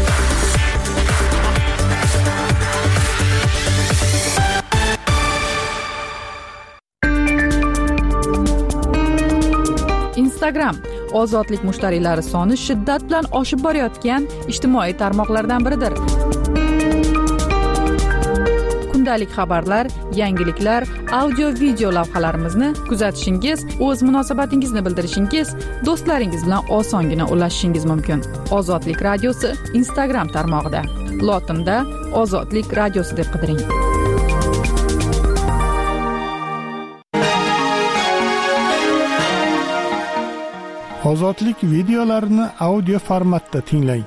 Instagram ozodlik mushtariylari soni shiddat bilan oshib borayotgan ijtimoiy tarmoqlardan biridir. Kundalik xabarlar, yangiliklar, audio video lavhalarimizni kuzatishingiz, o'z munosabatingizni bildirishingiz, do'stlaringiz bilan osongina ulashishingiz mumkin. Ozodlik radiosi Instagram tarmog'ida. Lotinda Ozodlik radiosi deb qidiring. Ozodlik videolarini audio formatda tinglang.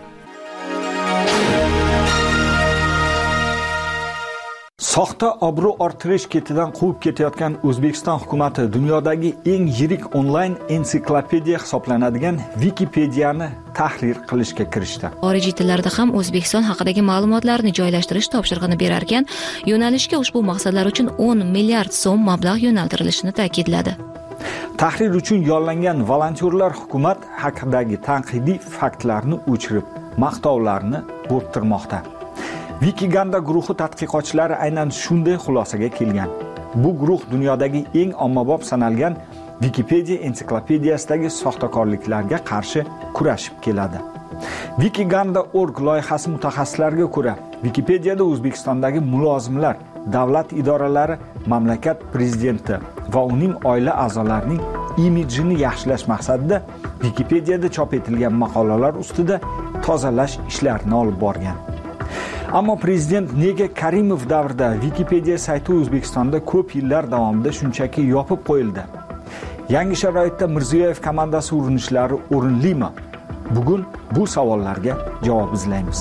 Soxta obro' orttirish ketidan quvib ketayotgan O'zbekiston hukumatı dunyodagi eng yirik onlayn ensiklopediya hisoblanadigan Wikipediyani tahrir qilishga kirishdi. Xorijiy tillarda ham O'zbekiston haqidagi ma'lumotlarni joylashtirish topshirig'ini berar ekan, yo'nalishga ushbu maqsadlar uchun o'n milliard so'm mablag' yo'naltirilishini ta'kidladi. Tahrir uchun yollangan volontyorlar hukumat haqidagi tanqidiy faktlarni o'chirib, maqtovlarni bo'rttirmoqda. Wikiganda guruhi tadqiqotchilari aynan shunday xulosaga kelgan. Bu guruh dunyodagi eng ommabop sanalgan Wikipedia ensiklopediyasidagi soxtakorliklarga qarshi kurashib keladi. Wikiganda dot org loyihasi mutaxassislariga ko'ra, Wikipediyada O'zbekistondagi mulozimlar, davlat idoralari, mamlakat prezidenti va uning oila a'zolarining imijini yaxshilash maqsadida Wikipediyada chop etilgan maqolalar ustida tozalash ishlarini olib borgan. Ammo prezident nega Karimov davrida Wikipedia sayti O'zbekistonda ko'p yillar davomida shunchaki yopib qo'yildi? Yangi sharoitda Mirziyoyev komandasi urinishlari o'rinlimi? Bugun bu savollarga javob izlaymiz.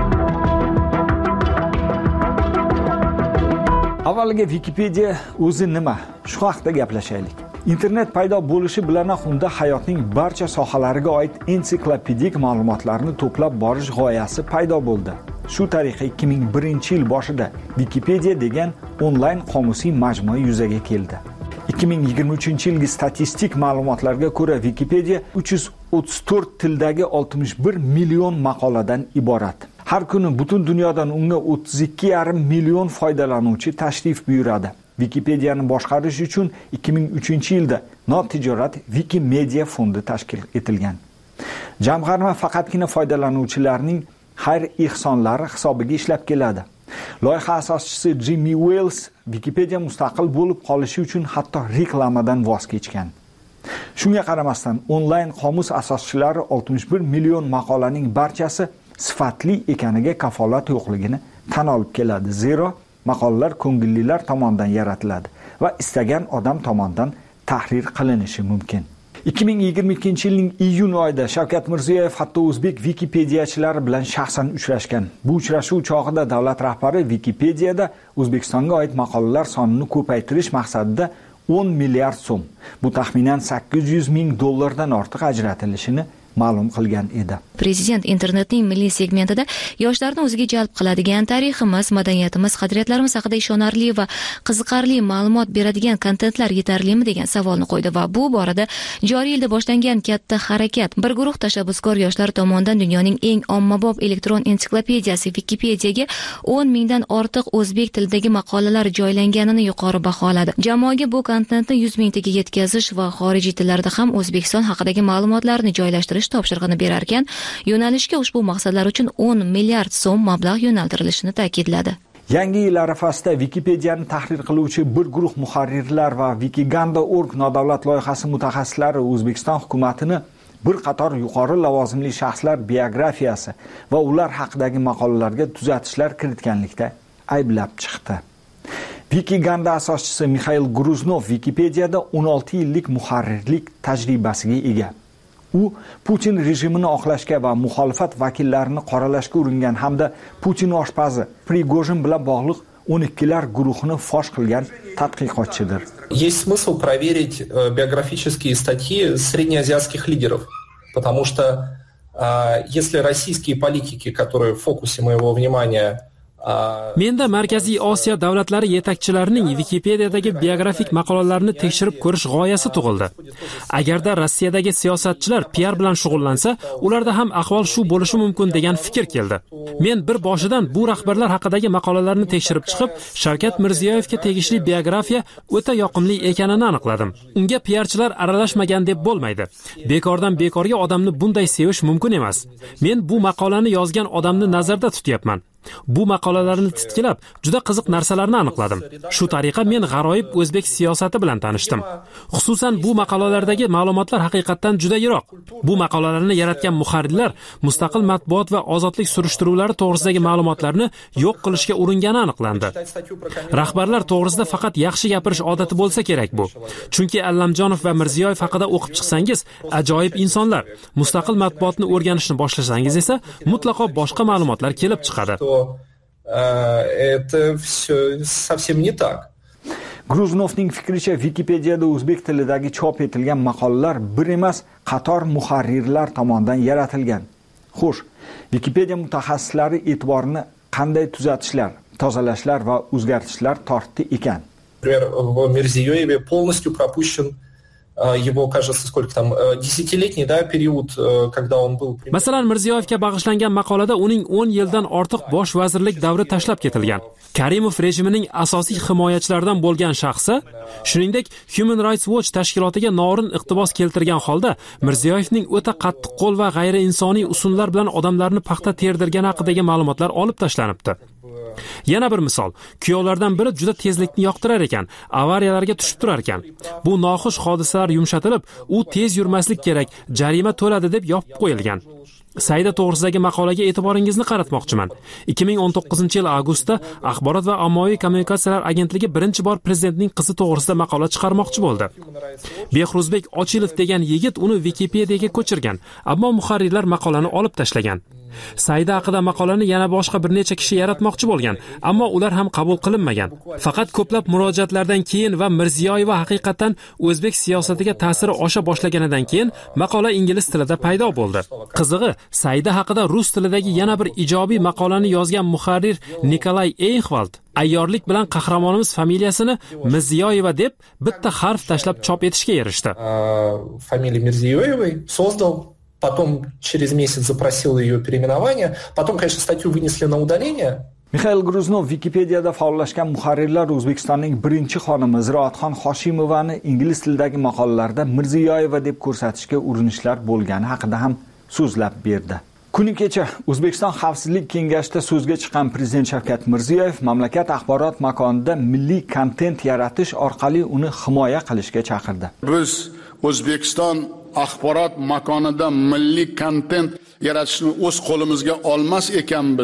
Avvaliga Wikipedia o'zi nima? Shu haqida gaplashaylik. Internet paydo bo'lishi bilanoq unda hayotning barcha sohalariga oid ensiklopedik ma'lumotlarni to'plab borish g'oyasi paydo bo'ldi. Shu tariqa ikki ming birinchi yil boshida Wikipedia degan onlayn qomusiy majmua yuzaga keldi. ikki ming yigirma uchinchi yilgi statistik ma'lumotlarga ko'ra Wikipedia uch yuz o'ttiz to'rt tildagi oltmish bir million maqoladan iborat. Har kuni butun dunyodan unga o'ttiz ikki yarim million foydalanuvchi tashrif buyuradi. Wikipedia'ni boshqarish uchun ikki ming uchinchi yilda notijorat Wikimedia fondi tashkil etilgan. Jamg'arma faqatgina foydalanuvchilarning xayr-ehsonlari hisobiga ishlab keladi. Loyiha asoschisi Jimmy Wales Wikipedia mustaqil bo'lib qolishi uchun hatto reklamadan voz kechgan. Shunga qaramasdan onlayn qomus asoschilari oltmish bir million maqolaning barchasi sifatli ekaniga kafolat yo'qligini tan olib keladi. Zero maqolalar ko'ngillilar tomonidan yaratiladi va istagan odam tomonidan tahrir qilinishi mumkin. ikki ming yigirma ikkinchi yilning iyun oyida Shavkat Mirziyoyev hatto o'zbek Wikipediyachilari bilan shaxsan uchrashgan. Bu uchrashuv chog'ida davlat rahbari Wikipediyada O'zbekistonga oid maqolalar sonini ko'paytirish maqsadida o'n milliard so'm, bu taxminan sakkiz yuz ming dollardan ortiq ajratilishini ma'lum qilgan edi. Prezident internetning milliy segmentida yoshlarni o'ziga jalb qiladigan tariximiz, madaniyatimiz, qadriyatlarimiz haqida ishonarli va qiziqarli ma'lumot beradigan kontentlar yetarlimi degan savolni qo'ydi va bu borada joriy yilda boshlangan katta harakat bir guruh tashabbuskor yoshlar tomonidan dunyoning eng ommabop elektron ensiklopediyasi Wikipediyaga o'n mingdan ortiq o'zbek tilidagi maqolalar joylanganini yuqori baholadi. Jamoaga bu kontentni yuz mingtaga yetkazish va xorijiy tillarda ham O'zbekiston haqidagi ma'lumotlarni joylashtirish topshirig'ini berar ekan, yo'nalishga ushbu maqsadlar uchun o'n milliard so'm mablag' yo'naltirilishini ta'kidladi. Yangi yil arafasida Wikipediyani tahrir qiluvchi bir guruh muharrirlar va Wikiganda dot org nodavlat loyihasi mutaxassislari O'zbekiston hukumatini bir qator yuqori lavozimli shaxslar biografiyasi va ular haqidagi maqolalarga tuzatishlar kiritganlikda ayblab chiqdi. Wikiganda asoschisi Mikhail Gruznov Wikipediyada o'n olti yillik muharrirlik tajribasiga ega. U Putin rejimini oqlashga va muxolifat vakillarini qoralashga uringan hamda Putin oshpazi Prigojin bilan bog'liq o'n ikkilar guruhini fosh qilgan tadqiqotchidir. Есть смысл проверить биографические статьи среднеазиатских лидеров, потому что если российские политики, которые в фокусе моего внимания, Menda Markaziy Osiyo davlatlari yetakchilarining Wikipediyadagi biografik maqolalarini tekshirib ko'rish g'oyasi tug'ildi. Agarda Rossiyadagi siyosatchilar P R bilan shug'ullansa, ularda ham ahvol shu bo'lishi mumkin degan fikr keldi. Men bir boshidan bu rahbarlar haqidagi maqolalarni tekshirib chiqib, Shavkat Mirziyoyevga tegishli biografiya o'ta yoqimli ekanini aniqladim. Unga P Rchilar aralashmagan deb bo'lmaydi. Bekordan bekorga odamni bunday sevish mumkin emas. Men bu maqolani yozgan odamni nazarda tutyapman. Bu maqolalarni titkilab, juda qiziq narsalarni aniqladim. Shu tariqa men g'aroyib o'zbek siyosati bilan tanishdim. Xususan bu maqolalardagi ma'lumotlar haqiqatdan juda yiroq. Bu maqolalarni yaratgan muharrirlar mustaqil matbuot va ozodlik surishtiruvlari to'g'risidagi ma'lumotlarni yo'q qilishga uringani aniqlandi. Rahbarlar to'g'risida faqat yaxshi gapirish odati bo'lsa kerak bu. Chunki Allamjonov va Mirziyoyev haqida o'qib chiqsangiz, ajoyib insonlar. Mustaqil matbuotni o'rganishni boshlasangiz esa mutlaqo boshqa ma'lumotlar kelib chiqadi. Это все совсем не так. Gruznovning fikricha, Wikipediyada o'zbek tilidagi chop etilgan maqolalar bir emas, qator muharrirlar tomonidan yaratilgan. Xo'sh, Wikipediya mutaxassislari e'tiborini qanday tuzatishlar, tozalashlar va o'zgartishlar tortdi ekan? Например, в Mirziyoyevе полностью пропущен его, кажется, сколько там, десятилетний, да, период, когда он был... Masalan, Mirziyoyevga bag'ishlangan maqolada uning o'n yildan ortiq bosh vazirlik davri tashlab ketilgan. Karimov rejimining asosiy himoyachilaridan bo'lgan shaxsi, shuningdek, Human Rights Watch tashkilotiga norin iqtibos keltirgan holda Mirziyoyevning o'ta qattiqqo'l va g'ayriinsoniy usullar bilan odamlarni paxta terdirgani haqidagi ma'lumotlar olib tashlanibdi. Yana bir misol, kuyovlardan biri juda tezlikni yoqtirar ekan, avariyalarga tushib turar ekan. Bu noxush hodisalar yumshatilib, u tez yurmaslik kerak, jarima to'ladi deb yopib qo'yilgan. Saida to'g'risidagi maqolaga e'tiboringizni qaratmoqchiman. ikki ming o'n to'qqizinchi yil avgustda Axborot va ommaviy kommunikatsiyalar agentligi birinchi bor prezidentning qizi to'g'risida maqola chiqarmoqchi bo'ldi. Behruzbek Ochilov degan yigit uni Wikipediyaga ko'chirgan, ammo muharrirlar maqolani olib tashlagan. Saida haqida maqolani yana boshqa bir necha kishi yaratmoqchi bo'lgan, ammo ular ham qabul qilinmagan. Faqat ko'plab murojaatlardan keyin va Mirziyoyeva haqiqatan o'zbek siyosatiga ta'siri osha boshlaganidan keyin maqola ingliz tilida paydo bo'ldi. Qizig'i, Saida haqida rus tilidagi yana bir ijobiy maqolani yozgan muharrir Nikolay Eyxvald ayyorlik bilan qahramonimiz familiyasini Mirziyoyeva deb bitta harf tashlab chop etishga erishdi. Familiya Mirziyoyevой создал, потом через месяц запросил ее переименование, потом, конечно, статью вынесли на удаление. Mikhail Gruznov Wikipediyada faollashgan muharrirlar O'zbekistonning birinchi xonimi Ziroatxon Hoshimovani ingliz tilidagi maqolalarda Mirziyoyeva deb ko'rsatishga urinishlar bo'lgani haqida ham so'zlab berdi. Kuni kecha O'zbekiston Xavfsizlik kengashida so'zga chiqqan Prezident Shavkat Mirziyoyev mamlakat axborot makonida milliy kontent yaratish orqali uni himoya qilishga chaqirdi. Biz O'zbekiston axborot makonida milliy kontent yaratishni o'z qo'limizga olmas ekanmiz.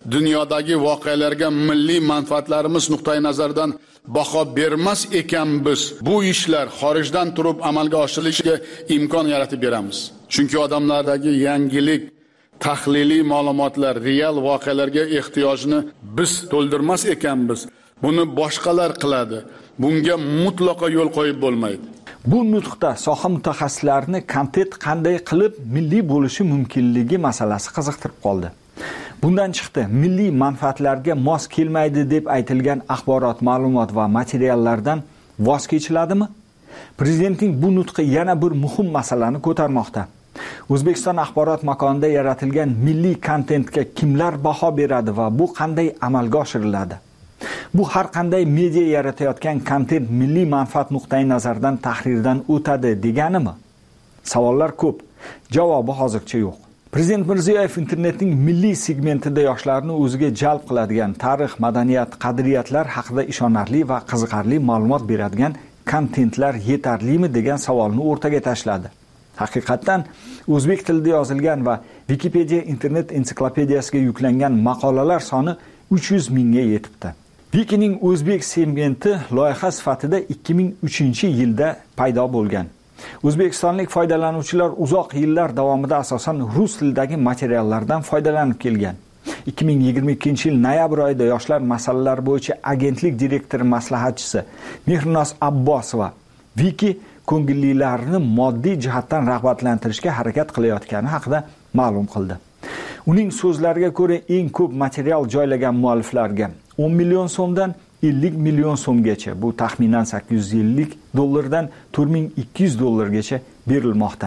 dunyodagi voqealarga milliy manfaatlarimiz nuqtai nazaridan baho bermas ekanmiz, bu ishlar xorijdan turib amalga oshirilishiga imkon yaratib beramiz. Chunki odamlardagi yangilik, tahliliy ma'lumotlar, real voqealarga ehtiyojni biz to'ldirmas ekanmiz. Buni boshqalar qiladi. Bunga mutlaqo yo'l qo'yib bo'lmaydi. Bu nutqda soha mutaxassislarini kontent qanday qilib milliy bo'lishi mumkinligi masalasi qiziqtirib qoldi. Bundan chiqdi, milliy manfaatlarga mos kelmaydi deb aytilgan axborot, ma'lumot va materiallardan voz kechiladimi? Prezidentning bu nutqi yana bir muhim masalani ko'tarmoqda. O'zbekiston axborot makonida yaratilgan milliy kontentga kimlar baho beradi va bu qanday amalga oshiriladi? Bu har qanday media yaratayotgan kontent milliy manfaat nuqtai nazaridan tahrirdan o'tadi deganimi? Savollar ko'p, javobi hozircha yo'q. Prezident Mirziyoyev internetning milliy segmentida yoshlarni o'ziga jalb qiladigan tarix, madaniyat, qadriyatlar haqida ishonarli va qiziqarli ma'lumot beradigan kontentlar yetarlimi degan savolni o'rtaga tashladi. Haqiqatan o'zbek tilida yozilgan va Wikipedia internet ensiklopediyasiga yuklangan maqolalar soni uch yuz mingga yetibdi. Wikining o'zbek segmenti loyiha sifatida ikki ming uchinchi yilda paydo bo'lgan. O'zbekistonlik foydalanuvchilar uzoq yillar davomida asosan rus tilidagi materiallardan foydalanib kelgan. ikki ming yigirma ikkinchi yil noyabr oyida yoshlar masalalari bo'yicha agentlik direktori maslahatchisi Mehrinoz Abbosova Wiki ko'ngillilarni moddiy jihatdan rag'batlantirishga harakat qilayotgani haqida ma'lum qildi. Uning so'zlariga ko'ra, eng ko'p material joylagan mualliflarga o'n million so'mdan ellik million so'mgacha, bu taxminan sakkiz yuz ellik dollardan to'rt ming ikki yuz dollargacha berilmoqda.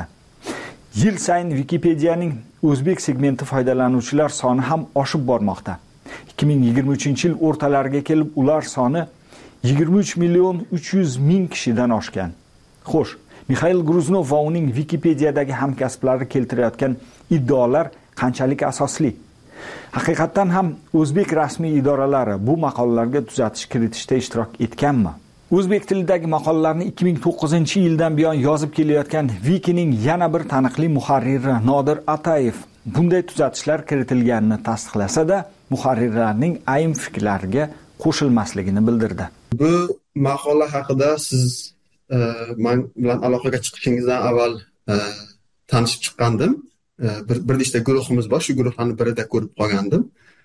Yil sayin Wikipedianing o'zbek segmenti foydalanuvchilar soni ham oshib bormoqda. ikki ming yigirma uchinchi yil o'rtalariga kelib ular soni yigirma uch million uch yuz ming kishidan oshgan. Xo'sh, Mikhail Gruznov va uning Wikipediadagi hamkasblari keltirayotgan iddaolar qanchalik asosli? Haqiqatan ham o'zbek rasmiy idoralari bu maqolalarga tuzatish kiritishda ishtirok etganmi? O'zbek tilidagi maqolalarni ikki ming to'qqizinchi yildan buyon yozib kelayotgan Wikining yana bir taniqli muharriri Nodir Atayev bunday tuzatishlar kiritilganini tasdiqlasa-da, muharrirlarning ayrim fikrlariga qo'shilmasligini bildirdi. Bu maqola haqida siz e, men bilan aloqaga chiqishingizdan avval e, tanishib chiqqandim. bir bir nechta guruhimiz bor, shu guruhlarning birida ko'rib qolgandim.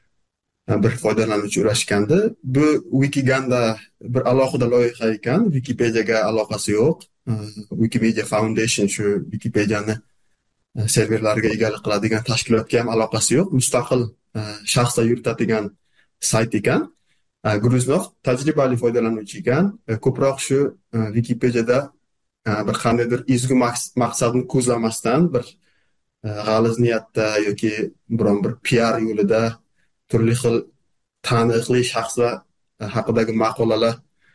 Bir foydalanuvchi urashgandi. Bu Wikiganda bir alohida loyiha ekan, Wikipediaga aloqasi yo'q. Wikimedia Foundation shu Wikipediani serverlariga egalik qiladigan tashkilotga ham aloqasi yo'q. Mustaqil shaxslar yuritadigan sayt ekan. Gruznov tajribali foydalanuvchi ekan. Ko'proq shu Wikipediada bir qandaydir ezgu maqsadni ko'zlamasdan bir g'aliz niyatda yoki biron bir P R yo'lida turli xil taniqli shaxslar haqidagi maqolalar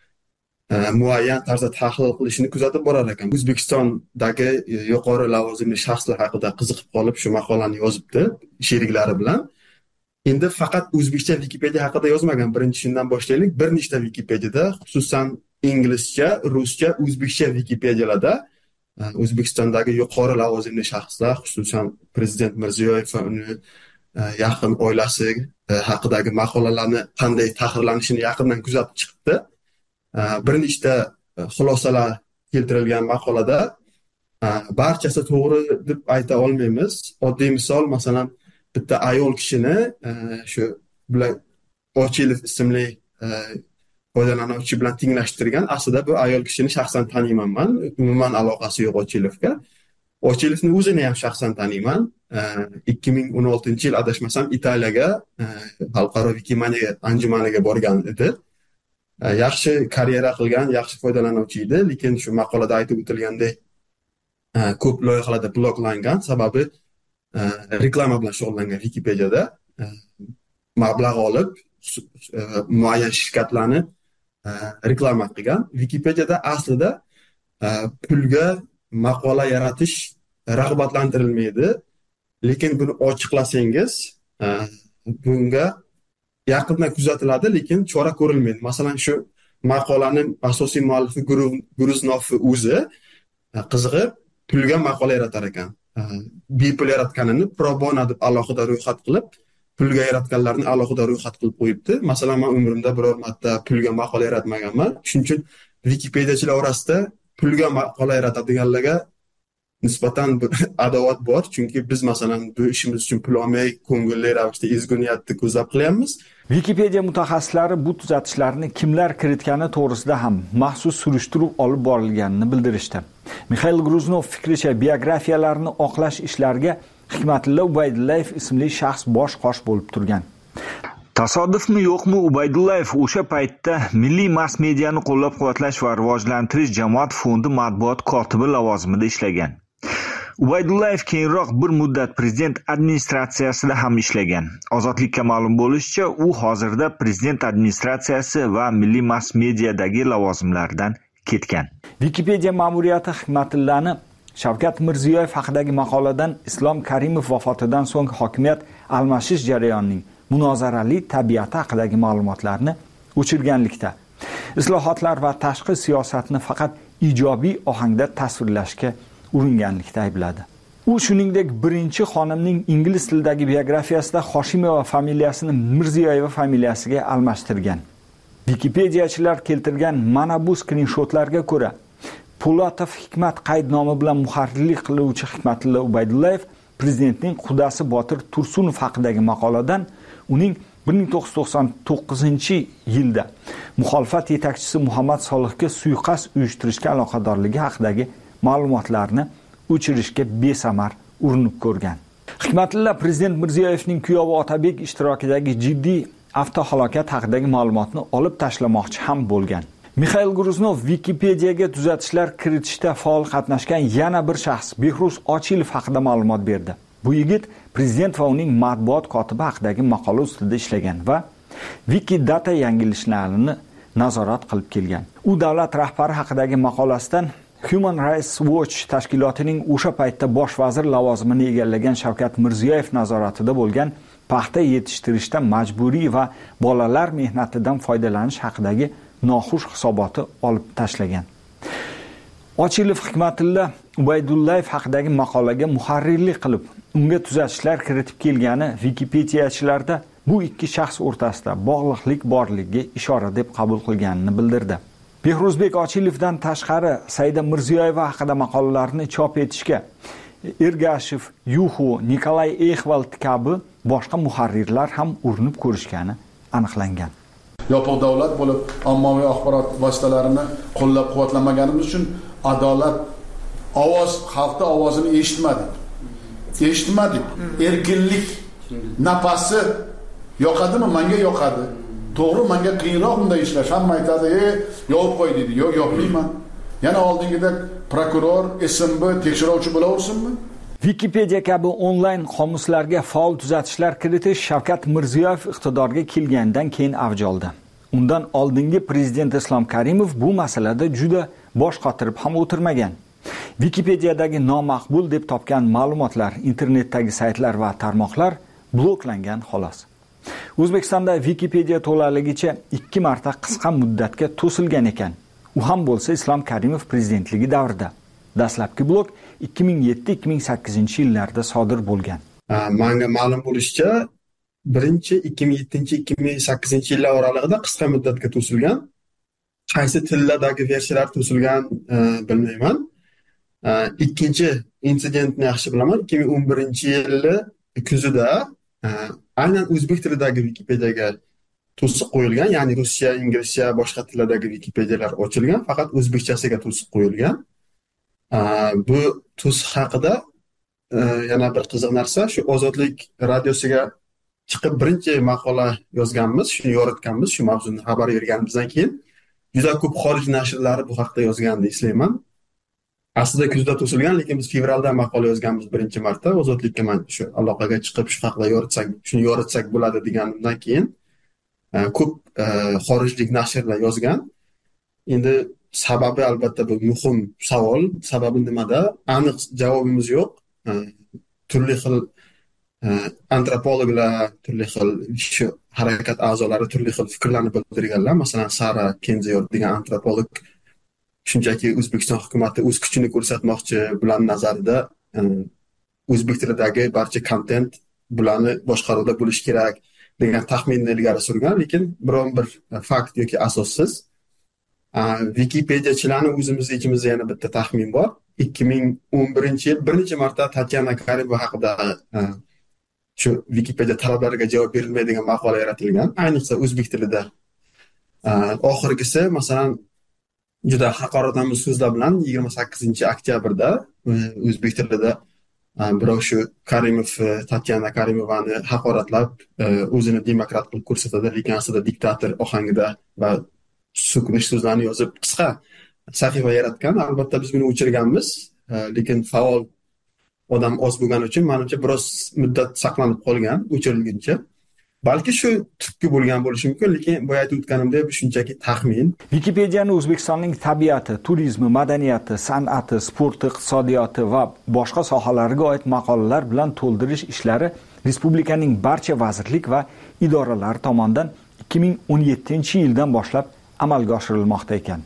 muayyan tarzda tahlil qilishini kuzatib borar ekan. O'zbekistondagi yuqori lavozimli shaxslar haqida qiziqib qolib shu maqolani yozibdi sheriklari bilan. Endi faqat o'zbekcha Wikipedia haqida yozmagan. Birinchi shundan boshlaylik. Bir nechta Wikipediada, xususan inglizcha, ruscha, o'zbekcha Wikipedialarda O'zbekistondagi yuqori lavozimli shaxslar, xususan Prezident Mirziyoyev va uni yaqin oilasi haqidagi maqolalarni qanday tahrirlanishini yaqindan kuzatib chiqdi. Bir nechta xulosalar keltirilgan maqolada barchasi to'g'ri deb ayta olmaymiz. Oddiy misol, masalan, bitta ayol kishini shu bilan Ochilov ismli foydalanuvchi bilan tenglashtirgan. Aslida bu ayol kishini shaxsan taniyman men. Umuman aloqasi yo'q Ochilovga. Ochilovni o'zini ham shaxsan taniyman. ikki ming o'n oltinchi yil adashmasam Italiyaga xalqaro Wikimania anjumaniga borgan edi. Yaxshi karyera qilgan, yaxshi foydalanuvchi edi, lekin shu maqolada aytib o'tilgandek ko'p loyihalarda bloklangan, sababi reklama bilan shug'ullangan Wikipediada mablag' olib muayyan shirkatlarni reklama qilgan. Wikipediada aslida pulga maqola yaratish rag'batlantirilmaydi, lekin buni ochiqlasangiz bunga yaqindan kuzatiladi, lekin chora ko'rilmaydi. Masalan, shu maqolaning asosiy muallifi Gruznov o'zi qizig'i pulga maqola yaratar ekan. Bepul yaratganini pro bono deb alohida ro'yxat qilib, pulga yaratganlarni alohida ro'yxat qilib qo'yibdi. Masalan, men umrimda biror marta pulga maqola yaratmaganman. Shuning uchun Wikipediachilar orasida pulga maqola yaratadiganlarga nisbatan bir adovat bor, chunki biz masalan bu ishimiz uchun pul olmay ko'ngilli ravishda ezgu niyatda ko'zlab qilyapmiz. Wikipedia mutaxassislari bu tuzatishlarni kimlar kiritgani to'g'risida ham maxsus surishtiruv olib borilganini bildirishdi. Mixail Gruznov fikricha biografiyalarni oqlash ishlariga Hikmatilla Ubaydullayev ismli shaxs bosh qosh bo'lib turgan. Tasodifmi yo'qmi, Ubaydullayev o'sha paytda Milliy mass mediani qo'llab-quvvatlash va rivojlantirish jamoat fondi matbuot kotibi lavozimida ishlagan. Ubaydullayev keyinroq bir muddat prezident administratsiyasida ham ishlagan. Ozodlikka ma'lum bo'lishicha, u hozirda prezident administratsiyasi va milliy mass mediadagi lavozimlardan ketgan. Wikipedia ma'muriyati Hikmatillani Shavkat Mirziyoyev haqidagi maqoladan Islom Karimov vafotidan so'ng hokimiyat almashish jarayonining munozarali tabiati haqidagi ma'lumotlarni o'chirganlikda, islohotlar va tashqi siyosatni faqat ijobiy ohangda tasvirlashga uringanlikda aybladi. U shuningdek birinchi xonimning ingliz tilidagi biografiyasida Hoshimova familiyasini Mirziyoyeva familiyasiga almashtirgan. Wikipediachilar keltirgan mana bu skrinshotlarga ko'ra, Po'latov Hikmat qaydnomi bilan muharrirlik qiluvchi Hikmatilla Ubaydullayev prezidentning qudasi Botir Tursunov haqidagi maqoladan uning bir ming to'qqiz yuz to'qson to'qqizinchi yilda muxolifat yetakchisi Muhammad Solihga suiqasd uyushtirishga aloqadorligi haqidagi ma'lumotlarni o'chirishga besamar urinib ko'rgan. Hikmatilla prezident Mirziyoyevning kuyovi Otabek ishtirokidagi jiddiy avtohalokat haqidagi ma'lumotni olib tashlamoqchi ham bo'lgan. Mixail Gruznov Wikipediaga tuzatishlar kiritishda faol qatnashgan yana bir shaxs Behruz Ochilov haqida ma'lumot berdi. Bu yigit prezident va uning matbuot kotibi haqidagi maqola ustida ishlagan va Wikidata yangilishlarini nazorat qilib kelgan. U davlat rahbari haqidagi maqolasidan Human Rights Watch tashkilotining o'sha paytda bosh vazir lavozimini egallagan Shavkat Mirziyoyev nazoratida bo'lgan paxta yetishtirishda majburiy va bolalar mehnatidan foydalanish haqidagi noxush hisoboti olib tashlagan. Ochilov Hikmatilla Ubaydullayev haqidagi maqolaga muharrirlik qilib, unga tuzatishlar kiritib kelgani Wikipediachilarda bu ikki shaxs o'rtasida bog'liqlik borligiga ishora deb qabul qilganini bildirdi. Behruzbek Ochilovdan tashqari Saida Mirziyoyeva haqida maqolalarni chop etishga Ergashev, Yuxu, Nikolay Exvald kabi boshqa muharrirlar ham urinib ko'rishgani aniqlangan. Yopiq davlat bo'lib, ommaviy axborot vositalarini qo'llab-quvvatlaganimiz uchun adolat ovoz xalqda ovozini eshitmadik. Eshitmadik. Erkinlik nafasi yoqadimi? Menga yoqadi. To'g'ri, menga qiyinroq bunday ishlash. Hamma aytadi, "Ey, yopib qo'y" deydi. Yo'q, yopmayman. Yana oldingida prokuror, S M B tekshiruvchi bo'laversinmi? Wikipedia kabi onlayn qomuslarga faol tuzatishlar kiritish Shavkat Mirziyoyev iqtidorga kelgandan keyin avj oldi. Undan oldingi prezident Islom Karimov bu masalada juda bosh qotirib ham o'tirmagan. Wikipediadagi nomaqbul deb topgan ma'lumotlar, internetdagi saytlar va tarmoqlar bloklangan xolos. O'zbekistonda Wikipedia to'laligicha ikki marta qisqa muddatga to'silgan ekan. U ham bo'lsa Islom Karimov prezidentligi davrida. Dastlabki blok ikki ming yetti ikki ming sakkizinchi yillarda sodir bo'lgan. Menga ma'lum bo'lishicha, birinchi ikki ming yettinchi ikki ming sakkizinchi yillar oralig'ida qisqa muddatga to'silgan. Qaysi tillardagi versiyalar to'silgan bilmayman. Ikkinchi insidentni yaxshi bilaman. ikki ming o'n birinchi yili kuzida aynan o'zbek tilidagi Wikipediaga to'siq qo'yilgan, ya'ni ruscha, inglizcha, boshqa tillardagi Wikipedialar ochilgan, faqat o'zbekchasiga to'siq qo'yilgan. Bu to'siq haqida yana bir qiziq narsa, shu Ozodlik radiosiga chiqib birinchi maqola yozganmiz, shuni yoritganmiz, shu mavzuni xabar berganimizdan keyin juda ko'p xorij nashrlari bu haqda yozganini eslayman. Aslida kuzda to'silgan, lekin biz fevralda maqola yozganmiz birinchi marta. Ozodlikka men shu aloqaga chiqib shu haqida yoritsak, shuni yoritsak bo'ladi deganimdan keyin ko'p xorijlik nashrlar yozgan. Endi sababi albatta bu muhim savol. Sababi nimada? Aniq javobimiz yo'q. Turli xil antropologlar, turli xil shu harakat a'zolari turli xil fikrlarni bildirganlar. Masalan, Sara Kenziyor degan antropolog shunchaki O'zbekiston hukumatı o'z kuchini ko'rsatmoqchi, bular nazarida o'zbek tilidagi barcha kontent bularni boshqaruvda bo'lishi kerak degan taxminni ilgari surgan, lekin biron bir fakt yoki asossiz. Wikipediachilarning o'zimizni ichimizda yana bitta taxmin bor. ikki ming o'n birinchi yil bir necha marta Tatyana Karimova haqida shu Wikipedia talablariga javob berilmaydigan maqola yaratilgan, ayniqsa o'zbek tilida. Oxirgisi masalan juda haqoratomuz so'zlar bilan yigirma sakkizinchi oktyabrda o'zbek tilida birov shu Karimov, Tatyana Karimovani haqoratlab, o'zini demokrat qilib ko'rsatadi, lekin aslida diktator ohangida va so'kinish so'zlarni yozib qisqa sahifa yaratgan. Albatta biz buni o'chirganmiz, lekin faol odam oz bo'lgani uchun menimcha biroz muddat saqlanib qolgan o'chirilguncha. Balki shu tubki bo'lgan bo'lishi mumkin, lekin boya aytib o'tganimdek bu shunchaki taxmin. Wikipediani O'zbekistonning tabiati, turizmi, madaniyati, san'ati, sporti, iqtisodiyoti va boshqa sohalarga oid maqolalar bilan to'ldirish ishlari respublikaning barcha vazirlik va idoralari tomonidan ikki ming o'n yettinchi yildan boshlab amalga oshirilmoqda ekan.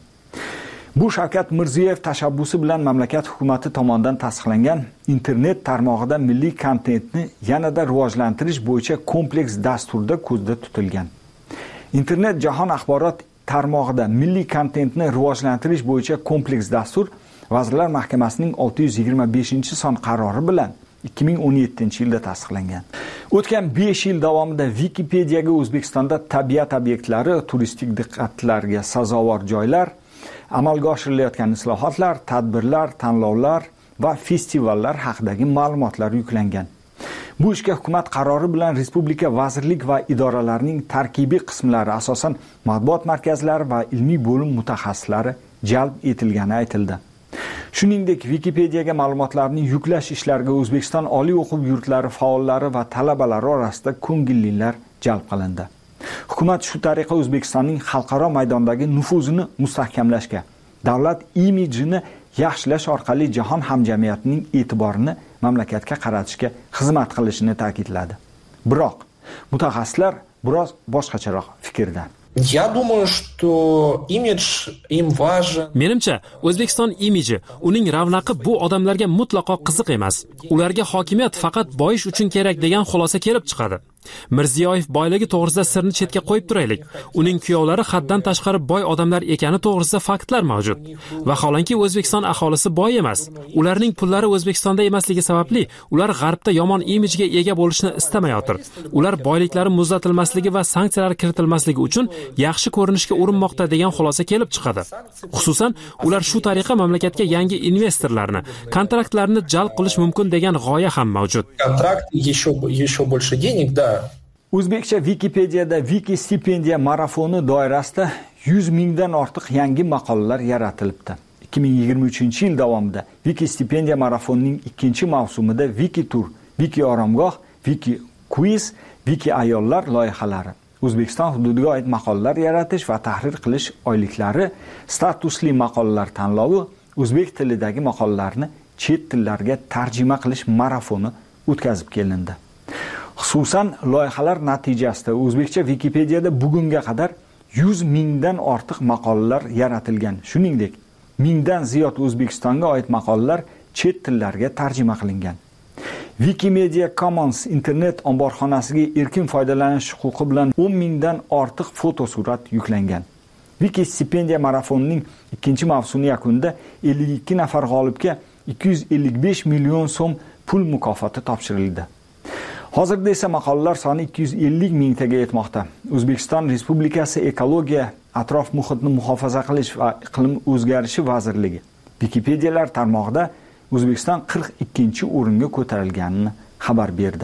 Bu Shavkat Mirziyoyev tashabbusi bilan mamlakat hukumati tomonidan tasdiqlangan internet tarmog'ida milliy kontentni yanada rivojlantirish bo'yicha kompleks dasturda ko'zda tutilgan. Internet jahon axborot tarmog'ida milliy kontentni rivojlantirish bo'yicha kompleks dastur Vazirlar Mahkamasining olti yuz yigirma beshinchi son qarori bilan ikki ming o'n yettinchi yilda tasdiqlangan. O'tgan besh yil davomida Wikipediaga O'zbekistonda tabiat obyektlari, turistik diqqatlarga sazovor joylar, amalga oshirilayotgan islohotlar, tadbirlar, tanlovlar va festivallar haqidagi ma'lumotlar yuklangan. Bu ishga hukumat qarori bilan respublika vazirlik va idoralarining tarkibiy qismlari, asosan matbuot markazlari va ilmiy bo'lim mutaxassislari jalb etilgani aytildi. Shuningdek, Wikipediaga ma'lumotlarni yuklash ishlariga O'zbekiston oliy o'quv yurtlari faollari va talabalari orasida ko'ngillilar jalb qilindi. Hukumat shu tariqa O'zbekistonning xalqaro maydondagi nufuzini mustahkamlashga, davlat imijini yaxshilash orqali jahon hamjamiyatining e'tiborini mamlakatga qaratishga xizmat qilishini ta'kidladi. Biroq mutaxassislar biroz boshqacharoq fikrda. Я думаю, что имидж им важен. Menimcha, O'zbekiston imiji, uning ravnaqi bu odamlarga mutlaqo qiziq emas. Ularga hokimiyat faqat boyish uchun kerak degan xulosa kelib chiqadi. Mirziyoyev boyligi to'g'risida sirni chetga qo'yib turaylik. Uning kuyovlari haddan tashqari boy odamlar ekani to'g'risida faktlar mavjud. Vaholanki O'zbekiston aholisi boy emas. Ularning pullari O'zbekistonda emasligi sababli ular g'arbda yomon imijga ega bo'lishni istamayotir. Ular boyliklari muzlatilmasligi va sanksiyalar kiritilmasligi uchun yaxshi ko'rinishga urinmoqda degan xulosa kelib chiqadi. Xususan, ular shu tariqa mamlakatga yangi investorlarni, kontraktlarni jalb qilish mumkin degan g'oya ham mavjud. Kontrakt еще еще больше денег, да. O'zbekcha Wikipediada Wiki stipendiya marafoni doirasida yuz mingdan ortiq yangi maqolalar yaratilibdi. ikki ming yigirma uchinchi yil davomida Wiki stipendiya marafonining ikkinchi mavsumida Wiki tur, Wiki oromgoh, Wiki quiz, Wiki ayollar loyihalari, O'zbekiston hududiga oid maqolalar yaratish va tahrir qilish oyliklari, statusli maqolalar tanlovi, o'zbek tilidagi maqolalarni chet tillarga tarjima qilish marafoni o'tkazib kelindi. Xususan, loyihalar natijasida o'zbekcha Wikipediada bugunga qadar yuz mingdan ortiq maqolalar yaratilgan. Shuningdek, mingdan ziyod O'zbekistonga oid maqolalar chet tillarga tarjima qilingan. Wikimedia Commons internet omborxonasiga erkin foydalanish huquqi bilan o'n mingdan ortiq fotosurat yuklangan. Wiki stipendiya marafonining ikkinchi mavsumi yakunida ellik ikki nafar g'olibga ikki yuz ellik besh million so'm pul mukofoti topshirildi. Hozirda esa maqolalar soni ikki yuz ellik mingtaga yetmoqda. O'zbekiston Respublikasi Ekologiya, atrof muhitni muhofaza qilish va iqlim o'zgarishi vazirligi Wikipedialar tarmog'ida O'zbekiston qirq ikkinchi o'ringa ko'tarilganini xabar berdi.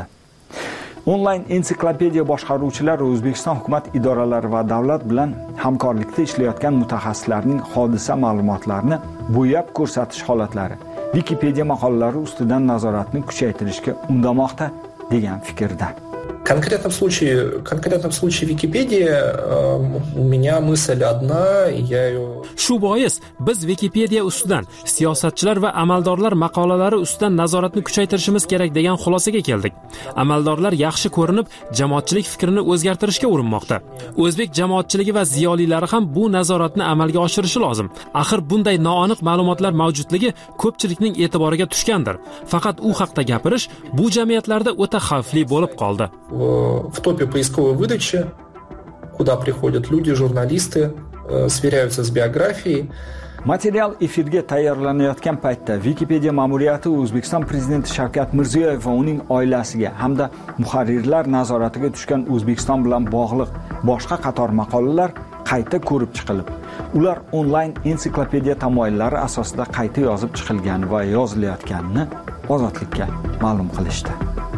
Onlayn ensiklopediya boshqaruvchilari O'zbekiston hukumat idoralari va davlat bilan hamkorlikda ishlayotgan mutaxassislarning hodisa ma'lumotlarini bo'yab ko'rsatish holatlari Wikipedia maqolalari ustidan nazoratni kuchaytirishga undamoqda degan fikrda. В конкретном случае, конкретном случае Википедии у меня мысль одна, и я ее... Shu bois biz Wikipedia ustidan siyosatchilar va amaldorlar maqolalari ustidan nazoratni kuchaytirishimiz kerak degan xulosaga keldik. Amaldorlar yaxshi ko'rinib, jamoatchilik fikrini o'zgartirishga urinmoqda. O'zbek jamoatchiligi va ziyolilari ham bu nazoratni amalga oshirishi lozim. Axir bunday noaniq ma'lumotlar mavjudligi ko'pchilikning e'tiboriga tushgandir. Faqat u haqda gapirish bu jamiyatlarda o'ta xavfli bo'lib qoldi. В топе поисковой выдачи, куда приходят люди, журналисты, сверяются с биографией. Material efirga tayyorlanayotgan paytda Wikipedia ma'muriyati O'zbekiston prezidenti Shavkat Mirziyoyev va uning oilasiga hamda muharrirlar nazoratiga tushgan O'zbekiston bilan bog'liq boshqa qator maqolalar qayta ko'rib chiqilib, ular onlayn ensiklopediya tamoyillari asosida qayta yozib chiqilgan va yozilayotganini Ozodlikka ma'lum qilishdi.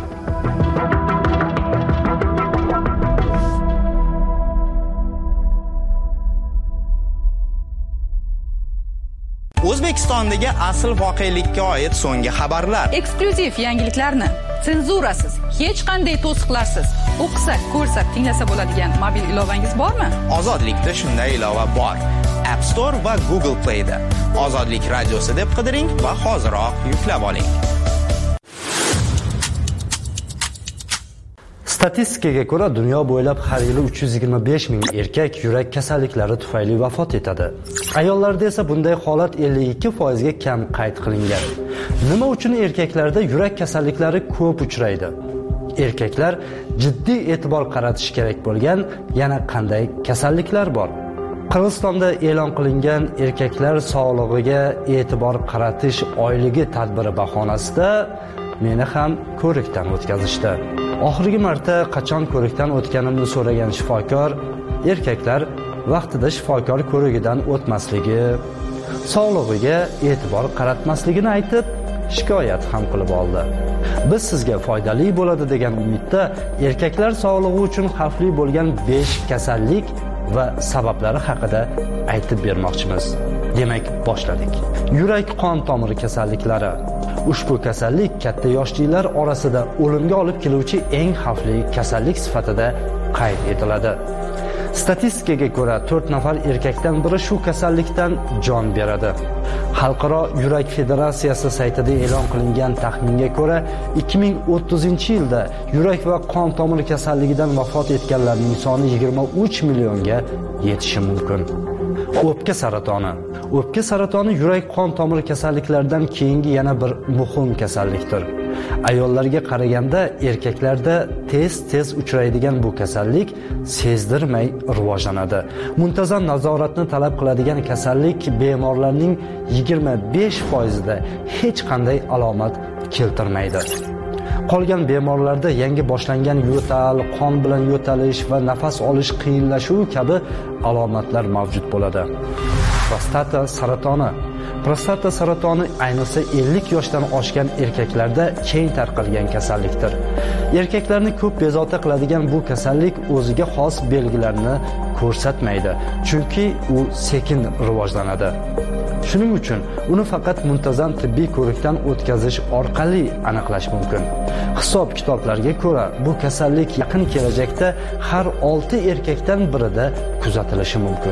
O'zbekistondagi asl voqelikka oid so'nggi xabarlar. Eksklyuziv yangiliklarni senzurasiz, hech qanday to'siqlarsiz o'qisak, ko'rsak, tinglasa bo'ladigan mobil ilovangiz bormi? Ozodlikda shunday ilova bor. App Store va Google Play da. Ozodlik radiosi deb qidiring va hoziroq yuklab oling. Statistikaga ko'ra, dunyo bo'ylab har yili uch yuz yigirma besh ming erkak yurak kasalliklari tufayli vafot etadi. Ayollarda esa bunday holat ellik ikki foiz ga kam qayd qilingan. Nima uchun erkaklarda yurak kasalliklari ko'p uchraydi? Erkaklar jiddiy e'tibor qaratish kerak bo'lgan yana qanday kasalliklar bor? Qirg'izistonda e'lon qilingan erkaklar sog'lig'iga e'tibor qaratish oyligi tadbiri bahonasida meni ham ko'rikdan o'tkazishdi. Oxirgi marta qachon ko'rikdan o'tganimni so'ragan shifokor, erkaklar vaqtida shifokor ko'rigidan o'tmasligi, sog'lig'iga e'tibor qaratmasligini aytib, shikoyat ham qilib oldi. Biz sizga foydali bo'ladi degan umidda erkaklar sog'lig'i uchun xavfli bo'lgan besh kasallik va sabablari haqida aytib bermoqchimiz. Demak, boshladik. Yurak qon tomiri kasalliklari. Ushbu kasallik katta yoshlilar orasida o'limga olib keluvchi eng xavfli kasallik sifatida qayd etiladi. Statistikaga ko'ra, to'rt nafar erkakdan biri shu kasallikdan jon beradi. Xalqaro yurak federatsiyasi saytida e'lon qilingan taxminga ko'ra, ikki ming o'ttizinchi yilda yurak va qon tomiri kasalligidan vafot etganlarning soni yigirma uch millionga yetishi mumkin. O'pka saratoni. O'pka saratoni yurak qon tomiri kasalliklaridan keyingi yana bir muhim kasallikdir. Ayollarga qaraganda erkaklarda tez-tez uchraydigan bu kasallik sezdirmay rivojlanadi. Muntazam nazoratni talab qiladigan kasallik bemorlarning yigirma besh foiz da hech qanday alomat keltirmaydi. Qolgan bemorlarda yangi boshlangan yo'tal, qon bilan yo'talish va nafas olish qiyinlashuvi kabi alomatlar mavjud bo'ladi. Prostata saratoni. Prostata saratoni ayniqsa ellik yoshdan oshgan erkaklarda keng tarqalgan kasallikdir. Erkaklarni ko'p bezovta qiladigan bu kasallik o'ziga xos belgilarni ko'rsatmaydi, chunki u sekin rivojlanadi. Shuning uchun uni faqat muntazam tibbiy ko'rikdan o'tkazish orqali aniqlash mumkin. Hisob-kitoblarga ko'ra, bu kasallik yaqin kelajakda har olti erkakdan birida kuzatilishi mumkin.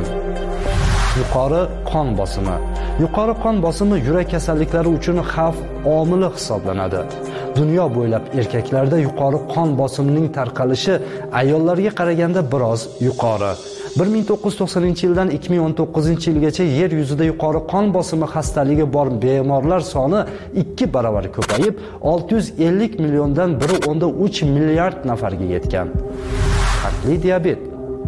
Yuqori qon bosimi. Yuqori qon bosimi yurak kasalliklari uchun xavf omili hisoblanadi. Dunyo bo'ylab erkaklarda yuqori qon bosimining tarqalishi ayollarga qaraganda biroz yuqori. bir ming to'qqiz yuz to'qsoninchi yildan ikki ming o'n to'qqizinchi yilgacha yer yuzida yuqori qon bosimi xastaligi bor bemorlar soni ikki barobar ko'payib, olti yuz ellik milliondan bir o'nda uch milliard nafarga yetgan. Qandli diabet.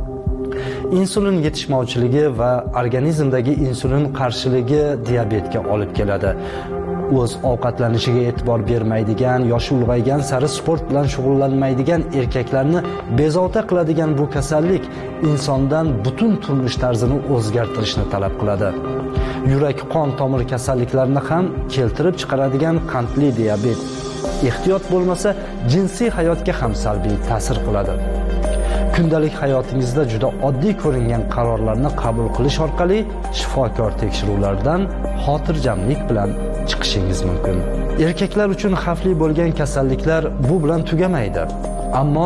Insulin yetishmovchiligi va organizmdagi insulin qarshiligi diabetga olib keladi. O'z ovqatlanishiga e'tibor bermaydigan, yoshi ulg'aygan sari sport bilan shug'ullanmaydigan erkaklarni bezovta qiladigan bu kasallik insondan butun turmush tarzini o'zgartirishni talab qiladi. Yurak qon tomiri kasalliklarini ham keltirib chiqaradigan qandli diabet ehtiyot bo'lmasa jinsiy hayotga ham salbiy ta'sir qiladi. Kundalik hayotingizda juda oddiy ko'ringan qarorlarni qabul qilish orqali shifokor tekshiruvlardan xotirjamlik bilan chiqishingiz mumkin. Erkaklar uchun xavfli bo'lgan kasalliklar bu bilan tugamaydi. Ammo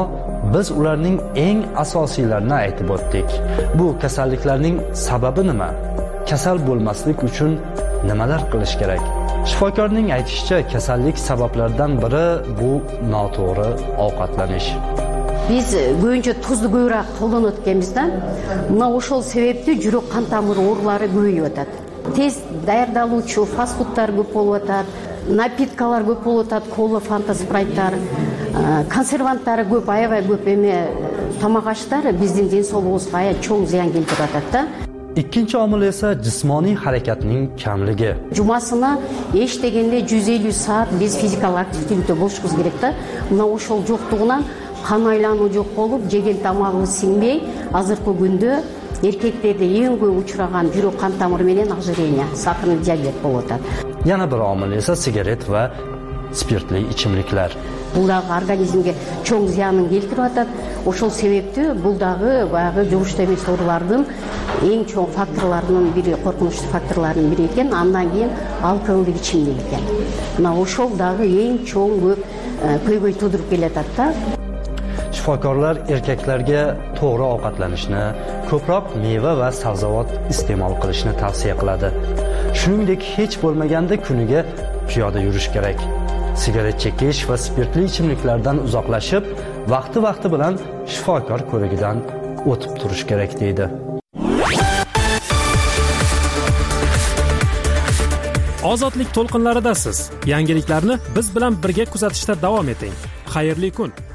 biz ularning eng asosiylarini aytib o'tdik. Bu kasalliklarning sababi nima? Kasal bo'lmaslik uchun nimalar qilish kerak? Shifokorning aytishicha, kasallik sabablaridan biri bu noto'g'ri ovqatlanish. Biz көбінше тұзды көбірек қолданып өткенімізден, мына ошол себепті жүрек қан тамыр оорулары көбейіп жатады. Тез даярдалуучу фастфудтар көп болуп атат, напиткалар көп болуп атат, кола, фанта, спрайттар, консерванттары көп, аябай көп эме тамак аштар биздин ден соолугубузга ая чоң зыян келтирип атат да. Ikkinchi omil esa jismoniy harakatning kamligi. Жумасына эч дегенде жүз элүү саат биз физикалык активдүүлүктө болушубуз керек да. Мына ошол жоктугунан кан айлануу жок болуп, жеген тамагыбыз сиңбей, азыркы күндө эркектерде эң көп учураган жүрөк кан тамыры менен ожирение, сахарный диабет болуп атат. Yana bir omil esa sigaret va spirtli ichimliklar. Бул дагы организмге чоң зыянын келтирип атат. Ошол себептүү бул дагы баягы жугуштуу эмес оорулардын эң чоң факторлорунун бири, коркунучтуу факторлорунун бири экен. Андан кийин алкоголдук ичимдик экен. Мына ошол дагы эң чоң көп көйгөй тудуруп келатат да. Shifokorlar erkaklarga to'g'ri ovqatlanishni, ko'proq meva va sabzavot iste'mol qilishni tavsiya qiladi. Shuningdek, hech bo'lmaganda kuniga piyoda yurish kerak. Sigaret chekish va spirtli ichimliklardan uzoqlashib, vaqti-vaqti bilan shifokor ko'rigidan o'tib turish kerak deydi. Ozodlik to'lqinlaridasiz. Yangiliklarni biz bilan birga kuzatishda davom eting. Xayrli kun.